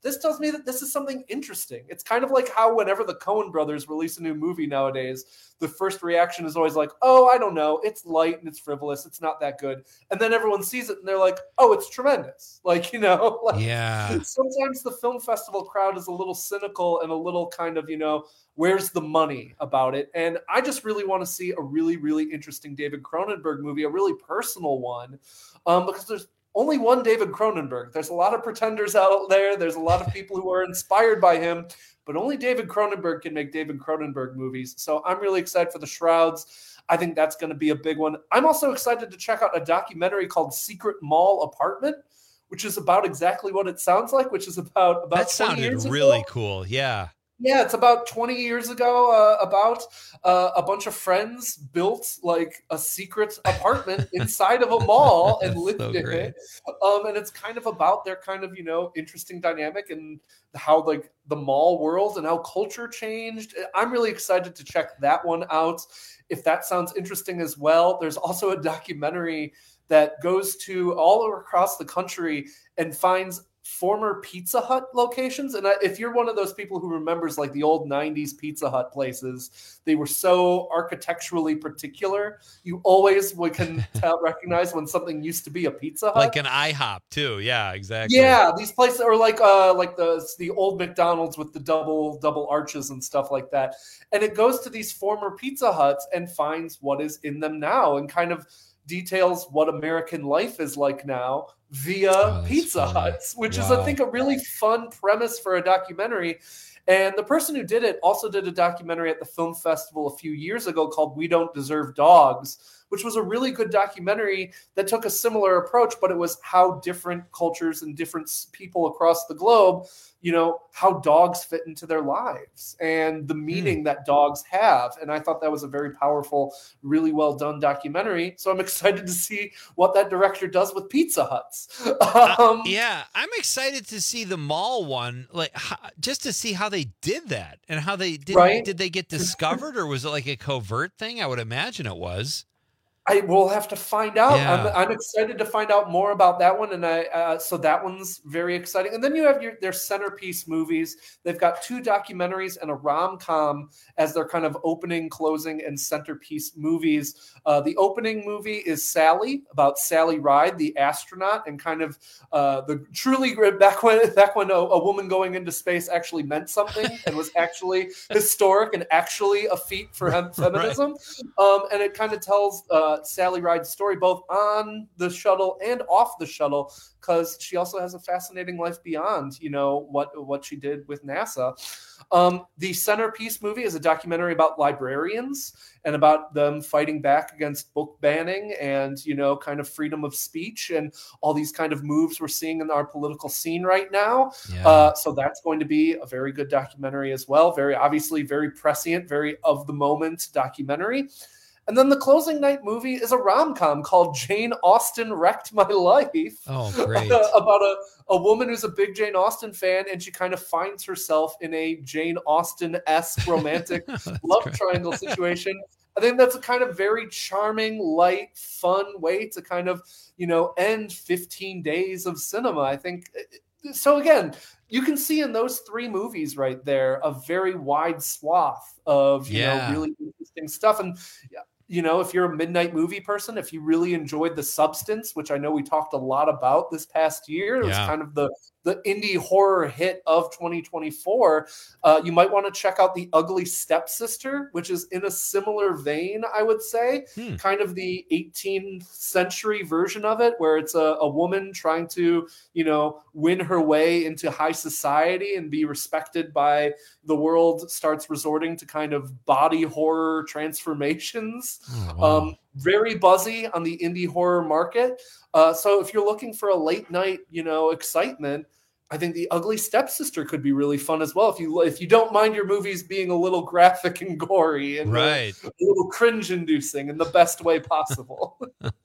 S2: this tells me that this is something interesting. It's kind of like how whenever the Coen brothers release a new movie nowadays, the first reaction is always like, oh, I don't know, it's light and it's frivolous, it's not that good. And then everyone sees it and they're like, oh, it's tremendous. Like, you know, like,
S16: yeah.
S2: sometimes the film festival crowd is a little cynical and a little kind of, you know, where's the money about it? And I just really want to see a really, really interesting David Cronenberg movie, a really personal one, um, because there's only one David Cronenberg. There's a lot of pretenders out there. There's a lot of people who are inspired by him, but only David Cronenberg can make David Cronenberg movies. So I'm really excited for The Shrouds. I think that's going to be a big one. I'm also excited to check out a documentary called Secret Mall Apartment, which is about exactly what it sounds like, which is about, about
S16: that sounded really ago. cool. Yeah.
S2: Yeah, it's about twenty years ago, uh, about uh, a bunch of friends built like a secret apartment inside of a mall and lived so in great. it. Um, and it's kind of about their kind of, you know, interesting dynamic and how like the mall world and how culture changed. I'm really excited to check that one out. If that sounds interesting as well, there's also a documentary that goes to all across the country and finds former Pizza Hut locations. And if you're one of those people who remembers like the old nineties Pizza Hut places, they were so architecturally particular. You always can tell, recognize when something used to be a Pizza Hut.
S16: Like an IHOP too. Yeah, exactly.
S2: Yeah, these places are like uh like the the old McDonald's with the double double arches and stuff like that. And it goes to these former Pizza Huts and finds what is in them now and kind of details what American life is like now via oh, Pizza funny. Huts, which wow. is, I think, a really fun premise for a documentary. And the person who did it also did a documentary at the film festival a few years ago called We Don't Deserve Dogs, which was a really good documentary that took a similar approach, but it was how different cultures and different people across the globe, you know, how dogs fit into their lives and the meaning mm. that dogs have. And I thought that was a very powerful, really well done documentary. So I'm excited to see what that director does with Pizza Huts. um,
S16: uh, yeah, I'm excited to see the mall one, like how, just to see how they did that and how they did.
S2: Right?
S16: Did they get discovered or was it like a covert thing? I would imagine it was.
S2: I will have to find out.
S16: Yeah.
S2: I'm, I'm excited to find out more about that one, and I uh, so that one's very exciting. And then you have your their centerpiece movies. They've got two documentaries and a rom-com as their kind of opening, closing, and centerpiece movies. Uh, the opening movie is Sally, about Sally Ride, the astronaut, and kind of uh, the truly back when back when a, a woman going into space actually meant something and was actually historic and actually a feat for hem- feminism. Right. Um, and it kind of tells. Uh, Sally Ride's story both on the shuttle and off the shuttle, because she also has a fascinating life beyond, you know, what what she did with NASA. Um, the centerpiece movie is a documentary about librarians and about them fighting back against book banning and, you know, kind of freedom of speech and all these kind of moves we're seeing in our political scene right now. Yeah. Uh, so that's going to be a very good documentary as well. Very obviously very prescient, very of the moment documentary. And then the closing night movie is a rom-com called Jane Austen Wrecked My Life.
S16: Oh, great.
S2: About a, a woman who's a big Jane Austen fan, and she kind of finds herself in a Jane Austen-esque romantic love great. triangle situation. I think that's a kind of very charming, light, fun way to kind of, you know, end fifteen days of cinema. I think so. Again, you can see in those three movies right there a very wide swath of, you
S16: yeah.
S2: know, really interesting stuff. And you know, if you're a midnight movie person, if you really enjoyed The Substance, which I know we talked a lot about this past year, it was
S16: yeah.
S2: kind of the, the indie horror hit of twenty twenty-four, uh, you might want to check out The Ugly Stepsister, which is in a similar vein, I would say, hmm. kind of the eighteenth century version of it, where it's a, a woman trying to, you know, win her way into high society and be respected by the world, starts resorting to kind of body horror transformations. Oh, wow. Um, very buzzy on the indie horror market. Uh, so if you're looking for a late night, you know, excitement, I think The Ugly Stepsister could be really fun as well. If you if you don't mind your movies being a little graphic and gory and
S16: right.
S2: a, a little cringe inducing in the best way possible.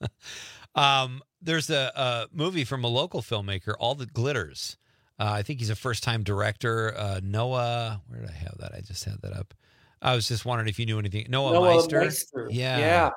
S16: um, there's a, a movie from a local filmmaker, All That Glitters. Uh, I think he's a first time director. Uh, Noah, where did I have that? I just had that up. I was just wondering if you knew anything. Noah,
S2: Noah
S16: Meister.
S2: Meister.
S16: Yeah.
S2: Yeah.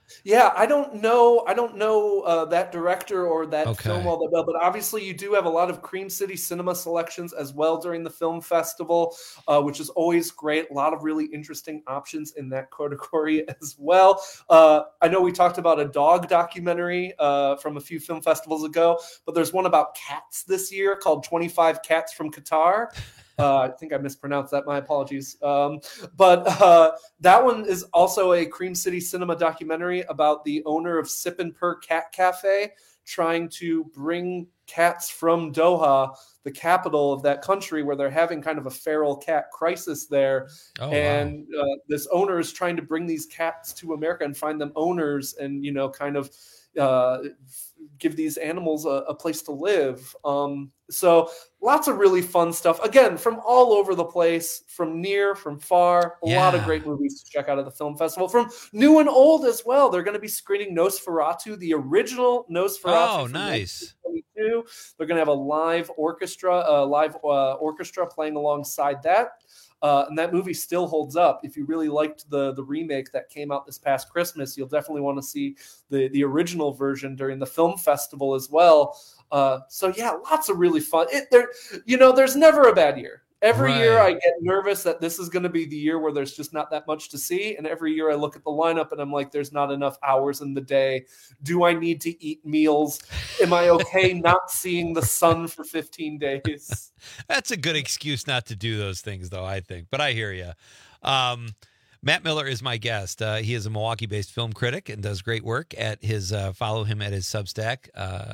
S2: Yeah, I don't know. I don't know uh, that director or that
S16: Okay.
S2: film all that well, but obviously you do have a lot of Cream City Cinema selections as well during the film festival, uh, which is always great. A lot of really interesting options in that category as well. Uh, I know we talked about a dog documentary uh, from a few film festivals ago, but there's one about cats this year called twenty-five Cats from Qatar. Uh, I think I mispronounced that. My apologies. Um, but uh, that one is also a Cream City Cinema documentary about the owner of Sip and Purr Cat Cafe trying to bring cats from Doha, the capital of that country, where they're having kind of a feral cat crisis there.
S16: Oh,
S2: and uh, this owner is trying to bring these cats to America and find them owners and, you know, kind of uh, give these animals a, a place to live. Um, so lots of really fun stuff. Again, from all over the place, from near, from far, a lot of
S16: Yeah.
S2: great movies to check out at the film festival. From new and old as well. They're going to be screening Nosferatu, the original Nosferatu.
S16: Oh,
S2: from
S16: nice.
S2: nineteen twenty-two. They're going to have a live orchestra, a live uh, orchestra playing alongside that. Uh, and that movie still holds up. If you really liked the the remake that came out this past Christmas, you'll definitely want to see the, the original version during the film festival as well. Uh, so yeah, lots of really fun. It, there, you know, there's never a bad year. Every
S16: Right.
S2: year I get nervous that this is going to be the year where there's just not that much to see. And every year I look at the lineup and I'm like, there's not enough hours in the day. Do I need to eat meals? Am I okay not seeing the sun for fifteen days?
S16: That's a good excuse not to do those things, though, I think. But I hear you. Um, Matt Miller is my guest. Uh, he is a Milwaukee-based film critic and does great work at his, uh, follow him at his Substack, uh,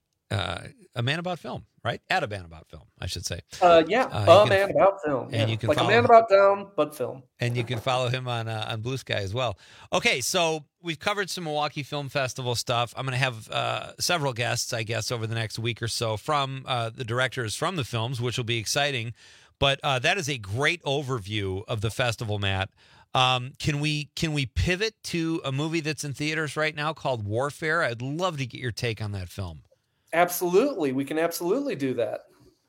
S16: uh, A Man About Film, right? At A Man About Film, I should say.
S2: Uh, yeah,
S16: Uh,
S2: a
S16: you can-
S2: man about film.
S16: and
S2: yeah.
S16: you can
S2: like a
S16: follow
S2: man
S16: him.
S2: about down, but film.
S16: And you can follow him on uh, on Blue Sky as well. Okay, so we've covered some Milwaukee Film Festival stuff. I'm going to have uh, several guests, I guess, over the next week or so from uh, the directors from the films, which will be exciting. But uh, that is a great overview of the festival, Matt. Um, can we can we pivot to a movie that's in theaters right now called Warfare? I'd love to get your take on that film.
S2: Absolutely. We can absolutely do that.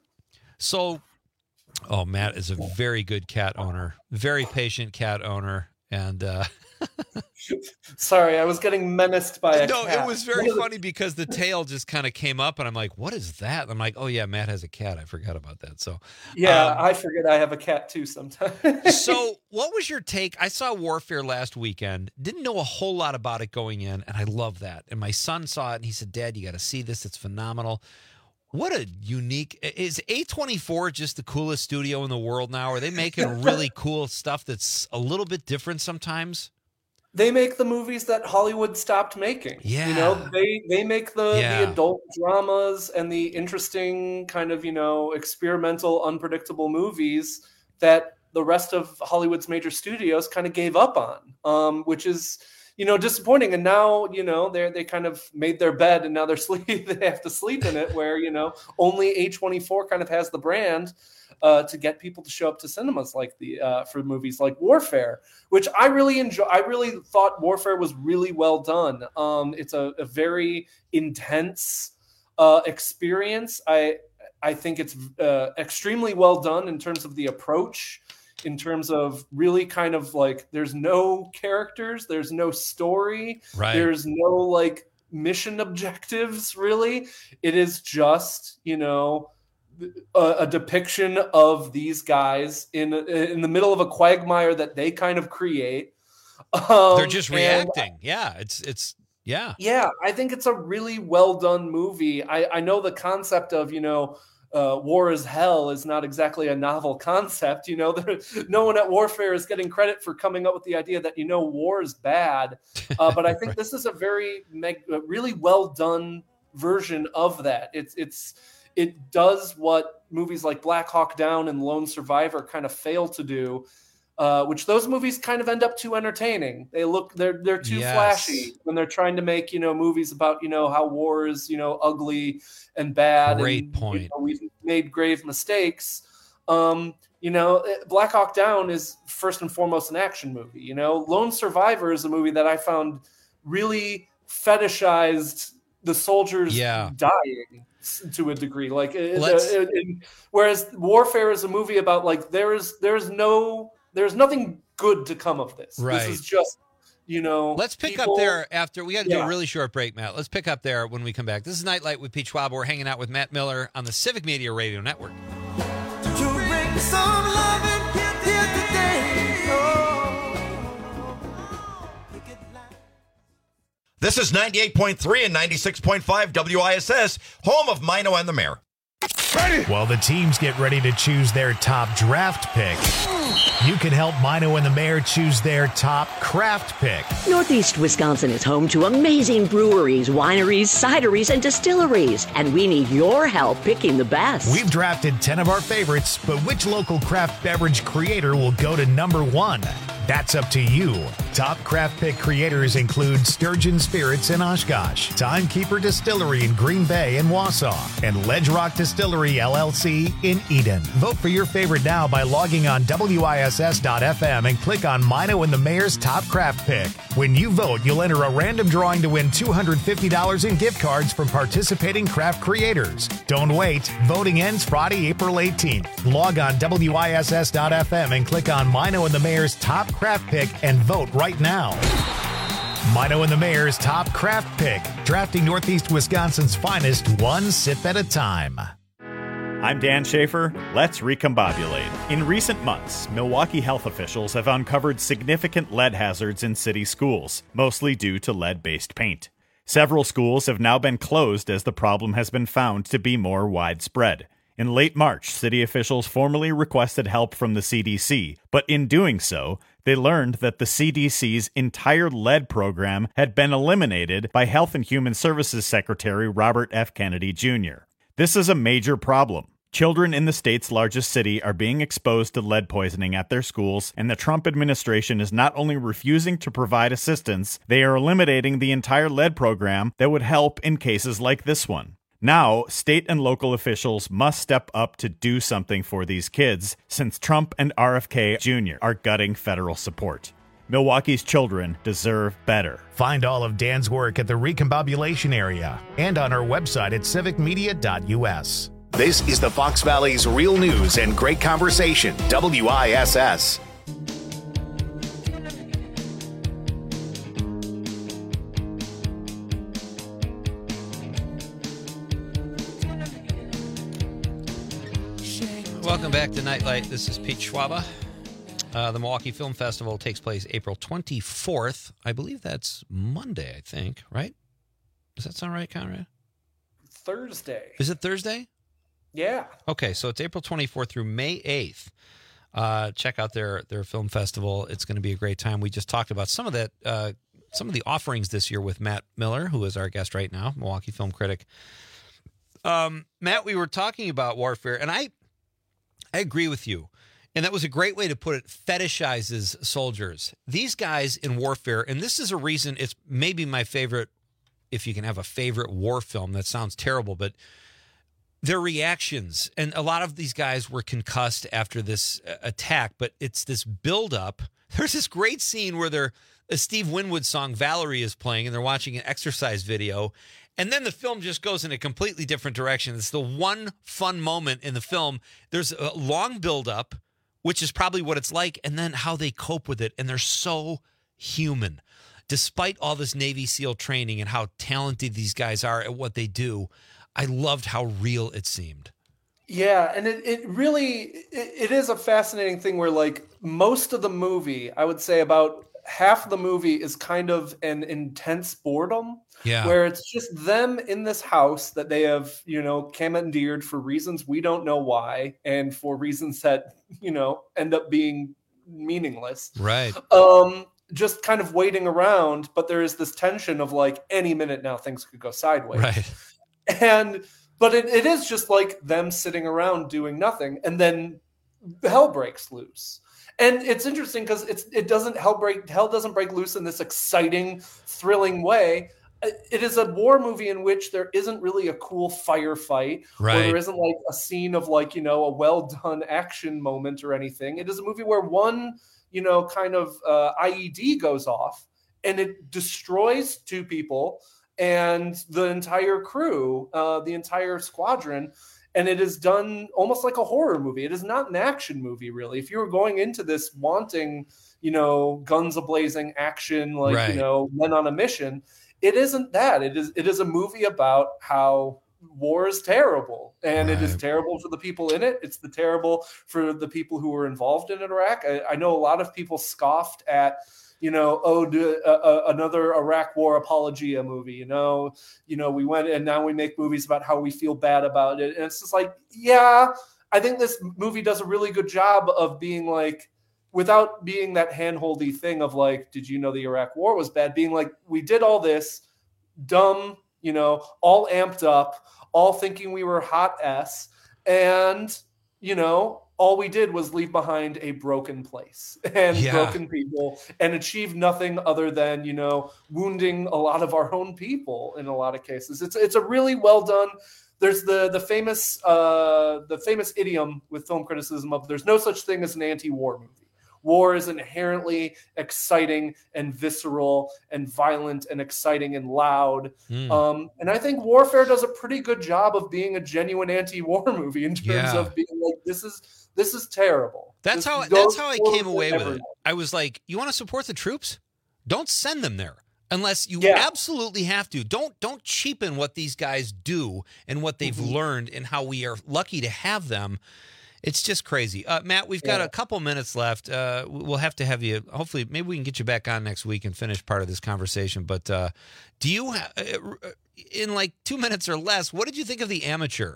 S16: So, oh, Matt is a very good cat owner, very patient cat owner. And uh,
S2: sorry, I was getting menaced by a
S16: no,
S2: cat.
S16: it was very funny because the tail just kind of came up and I'm like, what is that? I'm like, oh, yeah, Matt has a cat. I forgot about that. So,
S2: Yeah,
S16: um,
S2: I forget I have a cat too sometimes.
S16: so what was your take? I saw Warfare last weekend, didn't know a whole lot about it going in, and I love that. And my son saw it and he said, Dad, you got to see this. It's phenomenal. What a unique, is A twenty-four just the coolest studio in the world now? Are they making really cool stuff that's a little bit different sometimes?
S2: They make the movies that Hollywood stopped making.
S16: Yeah.
S2: You know, they they make the,
S16: Yeah.
S2: the adult dramas and the interesting kind of, you know, experimental, unpredictable movies that the rest of Hollywood's major studios kind of gave up on, um, which is, you know, disappointing. And now, you know, they they kind of made their bed and now they're sleep they have to sleep in it, where, you know, only A twenty-four kind of has the brand uh, to get people to show up to cinemas like the uh, for movies like Warfare, which I really enjoy. I really thought Warfare was really well done. Um, it's a, a very intense uh, experience. I I think it's uh, extremely well done in terms of the approach, in terms of really kind of like there's no characters, there's no story,
S16: Right.
S2: there's no like mission objectives really. It is just, you know, a, a depiction of these guys in in the middle of a quagmire that they kind of create. Um,
S16: They're just
S2: and-
S16: reacting. Yeah, it's it's yeah.
S2: yeah, I think it's a really well done movie. I, I know the concept of, you know, uh, war is hell is not exactly a novel concept. You know, there, no one at Warfare is getting credit for coming up with the idea that, you know, war is bad. Uh, but I think
S16: Right.
S2: this is a very, meg- a really well done version of that. It's, it's, it does what movies like Black Hawk Down and Lone Survivor kind of fail to do. Uh, which those movies kind of end up too entertaining. They look, they're they're too
S16: Yes.
S2: flashy when they're trying to make, you know, movies about, you know, how war is, you know, ugly and bad.
S16: Great
S2: and,
S16: point.
S2: You know, we've made grave mistakes. Um, you know, Black Hawk Down is first and foremost an action movie. You know, Lone Survivor is a movie that I found really fetishized the soldiers
S16: Yeah.
S2: dying to a degree. Like, it-
S16: Let's-
S2: it- it- whereas Warfare is a movie about like there is there is no. There's nothing good to come of this.
S16: Right.
S2: This is just you know.
S16: Let's pick
S2: people.
S16: up there after we got to do
S2: Yeah.
S16: a really short break, Matt. Let's pick up there when we come back. This is Nightlight with Pete Schwab. We're hanging out with Matt Miller on the Civic Media Radio Network.
S7: This is ninety-eight point three and ninety-six point five W I S S, home of Mino and the Mayor.
S1: Ready? While the teams get ready to choose their top draft pick, you can help Mino and the Mayor choose their top craft pick.
S8: Northeast Wisconsin is home to amazing breweries, wineries, cideries, and distilleries, and we need your help picking the best.
S1: We've drafted ten of our favorites, but which local craft beverage creator will go to number one? That's up to you. Top craft pick creators include Sturgeon Spirits in Oshkosh, Timekeeper Distillery in Green Bay and Wausau, and Ledge Rock Distillery L L C in Eden. Vote for your favorite now by logging on W I S S dot F M and click on Mino and the Mayor's Top Craft Pick. When you vote, you'll enter a random drawing to win two hundred fifty dollars in gift cards from participating craft creators. Don't wait. Voting ends Friday, April eighteenth. Log on W I S S dot F M and click on Mino and the Mayor's Top Craft Pick and vote right now. Mino and the Mayor's Top Craft Pick, drafting Northeast Wisconsin's finest one sip at a time.
S9: I'm Dan Schaefer. Let's recombobulate. In recent months, Milwaukee health officials have uncovered significant lead hazards in city schools, mostly due to lead-based paint. Several schools have now been closed as the problem has been found to be more widespread. In late March, city officials formally requested help from the C D C, but in doing so, they learned that the C D C's entire lead program had been eliminated by Health and Human Services Secretary Robert F. Kennedy Junior This is a major problem. Children in the state's largest city are being exposed to lead poisoning at their schools, and the Trump administration is not only refusing to provide assistance, they are eliminating the entire lead program that would help in cases like this one. Now, state and local officials must step up to do something for these kids, since Trump and R F K Junior are gutting federal support. Milwaukee's children deserve better.
S1: Find all of Dan's work at the Recombobulation area and on our website at civic media dot U S.
S12: This is the Fox Valley's real news and great conversation, W I S S.
S16: Welcome back to Nightlight. This is Pete Schwaba. Uh, the Milwaukee Film Festival takes place April twenty-fourth. I believe that's Monday, I think, right? Does that sound right, Conrad?
S2: Thursday.
S16: Is it Thursday?
S2: Yeah.
S16: Okay, so it's April twenty-fourth through May eighth. Uh, check out their their film festival. It's going to be a great time. We just talked about some of that, uh, some of the offerings this year with Matt Miller, who is our guest right now, Milwaukee film critic. Um, Matt, we were talking about warfare, and I, I agree with you. And that was a great way to put it, fetishizes soldiers. These guys in warfare, and this is a reason it's maybe my favorite, if you can have a favorite war film, that sounds terrible, but their reactions, and a lot of these guys were concussed after this attack, but it's this buildup. There's this great scene where they're, a Steve Winwood song, Valerie, is playing, and they're watching an exercise video, and then the film just goes in a completely different direction. It's the one fun moment in the film. There's a long buildup, which is probably what it's like, and then how they cope with it, and they're so human. Despite all this Navy SEAL training and how talented these guys are at what they do, I loved how real it seemed.
S2: Yeah, and it, it really, it, it is a fascinating thing where, like, most of the movie, I would say about half of the movie is kind of an intense boredom.
S16: Yeah.
S2: Where it's just them in this house that they have, you know, commandeered for reasons we don't know why, and for reasons that, you know, end up being meaningless.
S16: Right.
S2: Um, just kind of waiting around, but there is this tension of, like, any minute now things could go sideways.
S16: Right.
S2: And but it, it is just like them sitting around doing nothing, and then hell breaks loose. And it's interesting because it's it doesn't hell break hell doesn't break loose in this exciting, thrilling way. It is a war movie in which there isn't really a cool firefight,
S16: right,
S2: or there isn't like a scene of, like, you know, a well done action moment or anything. It is a movie where one, you know, kind of uh, I E D goes off and it destroys two people and the entire crew, uh, the entire squadron. and it is done almost like a horror movie. It is not an action movie, really. If you were going into this wanting, you know, guns a-blazing action, like,
S16: Right.
S2: you know, men on a mission, it isn't that. It is it is a movie about how war is terrible, and it is
S16: Right.
S2: terrible for the people in it. It's the terrible for the people who were involved in Iraq. I, I know a lot of people scoffed at, you know, oh, do, uh, uh, another Iraq War apologia movie. You know, you know, we went and now we make movies about how we feel bad about it, and it's just like, yeah, I think this movie does a really good job of being like, without being that handholdy thing of like, did you know the Iraq War was bad? Being like, we did all this dumb, you know, all amped up, all thinking we were hot S, and, you know, all we did was leave behind a broken place and
S16: Yeah.
S2: broken people and achieve nothing other than, you know, wounding a lot of our own people in a lot of cases. It's it's a really well done. There's the the famous uh, the famous idiom with film criticism of there's no such thing as an anti-war movie. War is inherently exciting and visceral and violent and exciting and loud.
S16: Mm.
S2: Um, and I think Warfare does a pretty good job of being a genuine anti-war movie in terms
S16: Yeah.
S2: of being like, this is this is terrible.
S16: That's
S2: This
S16: how
S2: goes
S16: that's how I
S2: forward
S16: came away with it.
S2: everyone.
S16: I was like, you want to support the troops? Don't send them there unless you
S2: Yeah.
S16: absolutely have to. Don't don't cheapen what these guys do and what they've
S2: Mhm.
S16: learned and how we are lucky to have them. It's just crazy. Uh, Matt, we've got
S2: Yeah.
S16: a couple minutes left. Uh, we'll have to have you, hopefully, maybe we can get you back on next week and finish part of this conversation. But uh, do you, ha- uh, in like two minutes or less, what did you think of The Amateur?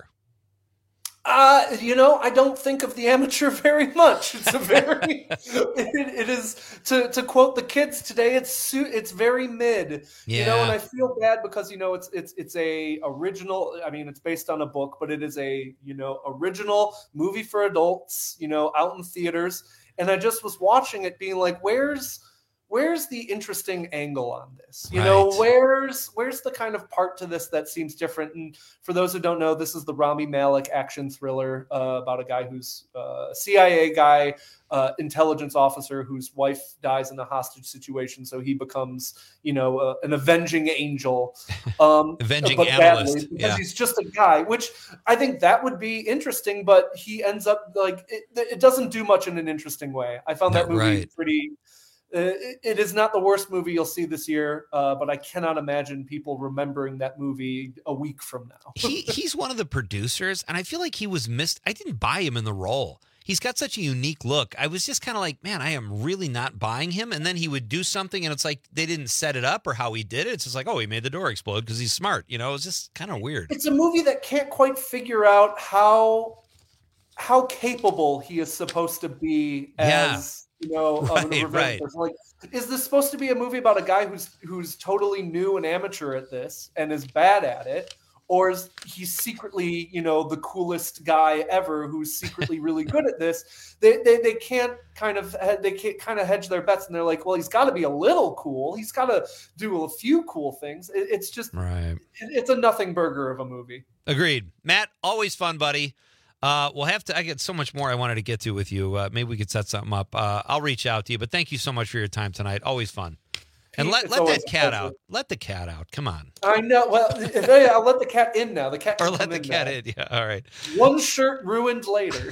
S2: Uh, you know, I don't think of The Amateur very much. It's a very, it, it is, to, to quote the kids today, it's su- it's very mid, you know, and
S16: Yeah.
S2: I feel bad because, you know, it's, it's, it's a original, I mean, it's based on a book, but it is a, you know, original movie for adults, you know, out in theaters. And I just was watching it being like, where's, where's the interesting angle on this? You know,
S16: Right.
S2: where's where's the kind of part to this that seems different? And for those who don't know, this is the Rami Malek action thriller uh, about a guy who's uh, a C I A guy, uh, intelligence officer whose wife dies in a hostage situation, so he becomes, you know, uh, an avenging angel, um,
S16: Avenging
S2: but
S16: analyst,
S2: badly, because
S16: yeah.
S2: he's just a guy. Which I think that would be interesting, but he ends up like it, it doesn't do much in an interesting way. I found that
S16: No,
S2: movie
S16: right.
S2: pretty. Uh, it, it is not the worst movie you'll see this year, uh, but I cannot imagine people remembering that movie a week from now.
S16: he he's one of the producers, and I feel like he was missed. I didn't buy him in the role. He's got such a unique look. I was just kind of like, man, I am really not buying him. And then he would do something, and it's like they didn't set it up or how he did it. It's just like, oh, he made the door explode because he's smart. You know, it's just kind of weird.
S2: It's a movie that can't quite figure out how how capable he is supposed to be as. You know, of an
S16: Right,
S2: revenge
S16: right.
S2: person. Like, is this supposed to be a movie about a guy who's who's totally new and amateur at this and is bad at it, or is he secretly, you know, the coolest guy ever who's secretly really good at this? They they, they can't kind of they can't kind of hedge their bets, and they're like, well, he's got to be a little cool. He's got to do a few cool things. It, it's just
S16: Right.
S2: it- it's a nothing burger of a movie.
S16: Agreed. Matt, always fun, buddy. Uh, we'll have to. I get so much more I wanted to get to with you. Uh, maybe we could set something up. Uh, I'll reach out to you. But thank you so much for your time tonight. Always fun. And
S2: Pete,
S16: let
S2: it's
S16: let
S2: always
S16: that
S2: a
S16: cat
S2: pleasure.
S16: out. Let the cat out. Come on.
S2: I know. Well, yeah, I'll let the cat in now. The cat
S16: Or
S2: can
S16: let
S2: come
S16: the
S2: in
S16: cat
S2: now.
S16: in. Yeah. All right.
S2: One shirt ruined later.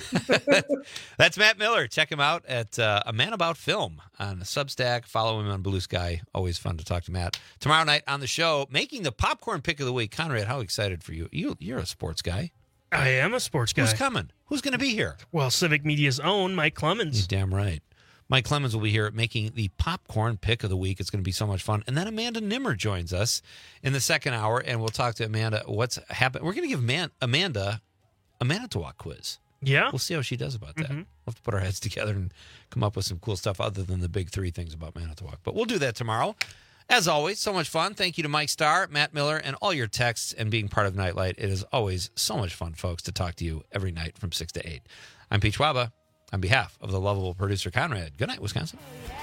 S16: That's Matt Miller. Check him out at uh, A Man About Film on Substack. Follow him on Blue Sky. Always fun to talk to Matt. Tomorrow night on the show, making the popcorn pick of the week. Conrad, how excited for you? you you're a sports guy.
S11: I am a sports guy.
S16: Who's coming? Who's going to be here?
S11: Well, Civic Media's own Mike Clemens.
S16: You're damn right. Mike Clemens will be here making the popcorn pick of the week. It's going to be so much fun. And then Amanda Nimmer joins us in the second hour, and we'll talk to Amanda what's happened. We're going to give Man- Amanda a Manitowoc quiz.
S11: Yeah.
S16: We'll see how she does about that.
S11: Mhm.
S16: We'll have to put our heads together and come up with some cool stuff other than the big three things about Manitowoc. But we'll do that tomorrow. As always, so much fun. Thank you to Mike Starr, Matt Miller, and all your texts and being part of Nightlight. It is always so much fun, folks, to talk to you every night from six to eight. I'm Pete Schwaba. On behalf of the lovable producer Conrad, good night, Wisconsin.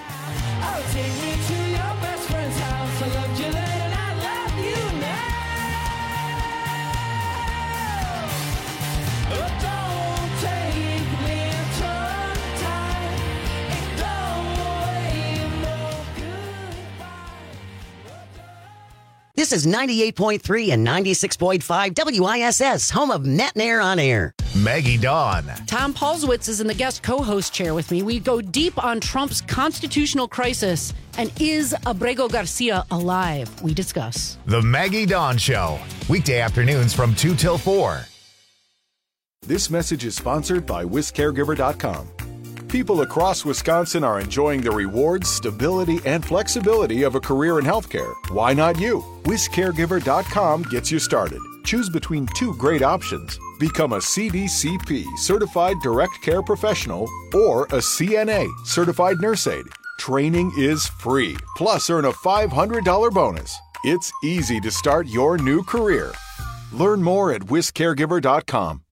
S13: Oh, take me to your best friend's house. I loved you then and I love you now. Oh, don't take me tongue tied. It don't weigh no goodbye.
S14: This This is ninety-eight point three and ninety-six point five W I S S, home of Matt and Air on Air.
S1: Maggie Dawn.
S6: Tom Paulswitz is in the guest co-host chair with me. We go deep on Trump's constitutional crisis and is Abrego Garcia alive? We discuss.
S1: The Maggie Dawn Show. Weekday afternoons from two till four.
S15: This message is sponsored by Wis Caregiver dot com. People across Wisconsin are enjoying the rewards, stability, and flexibility of a career in healthcare. Why not you? Wis Caregiver dot com gets you started. Choose between two great options. Become a C D C P, Certified Direct Care Professional, or a C N A, Certified Nurse Aide. Training is free, plus earn a five hundred dollars bonus. It's easy to start your new career. Learn more at Wis Caregiver dot com.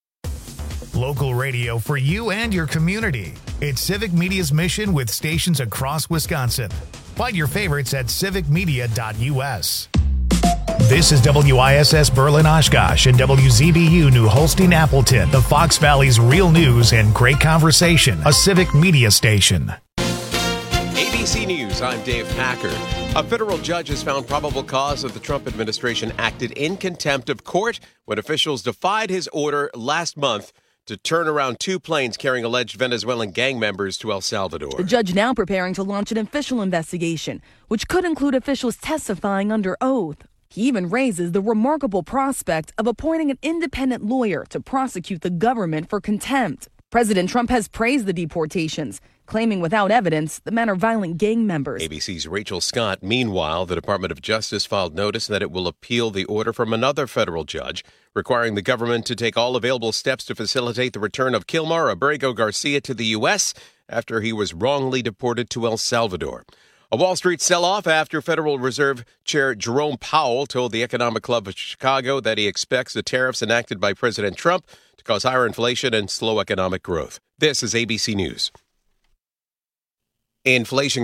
S1: Local radio for you and your community. It's Civic Media's mission with stations across Wisconsin. Find your favorites at civic media dot U S. This is W I S S Berlin Oshkosh and W Z B U New Holstein Appleton, the Fox Valley's real news and great conversation, a Civic Media station.
S18: A B C News, I'm Dave Packard. A federal judge has found probable cause of the Trump administration acted in contempt of court when officials defied his order last month to turn around two planes carrying alleged Venezuelan gang members to El Salvador.
S19: The judge now preparing to launch an official investigation, which could include officials testifying under oath. He even raises the remarkable prospect of appointing an independent lawyer to prosecute the government for contempt. President Trump has praised the deportations, claiming without evidence the men are violent gang members.
S18: A B C's Rachel Scott. Meanwhile, the Department of Justice filed notice that it will appeal the order from another federal judge requiring the government to take all available steps to facilitate the return of Kilmar Abrego Garcia to the U S after he was wrongly deported to El Salvador. A Wall Street sell-off after Federal Reserve Chair Jerome Powell told the Economic Club of Chicago that he expects the tariffs enacted by President Trump to cause higher inflation and slow economic growth. This is A B C News. Inflation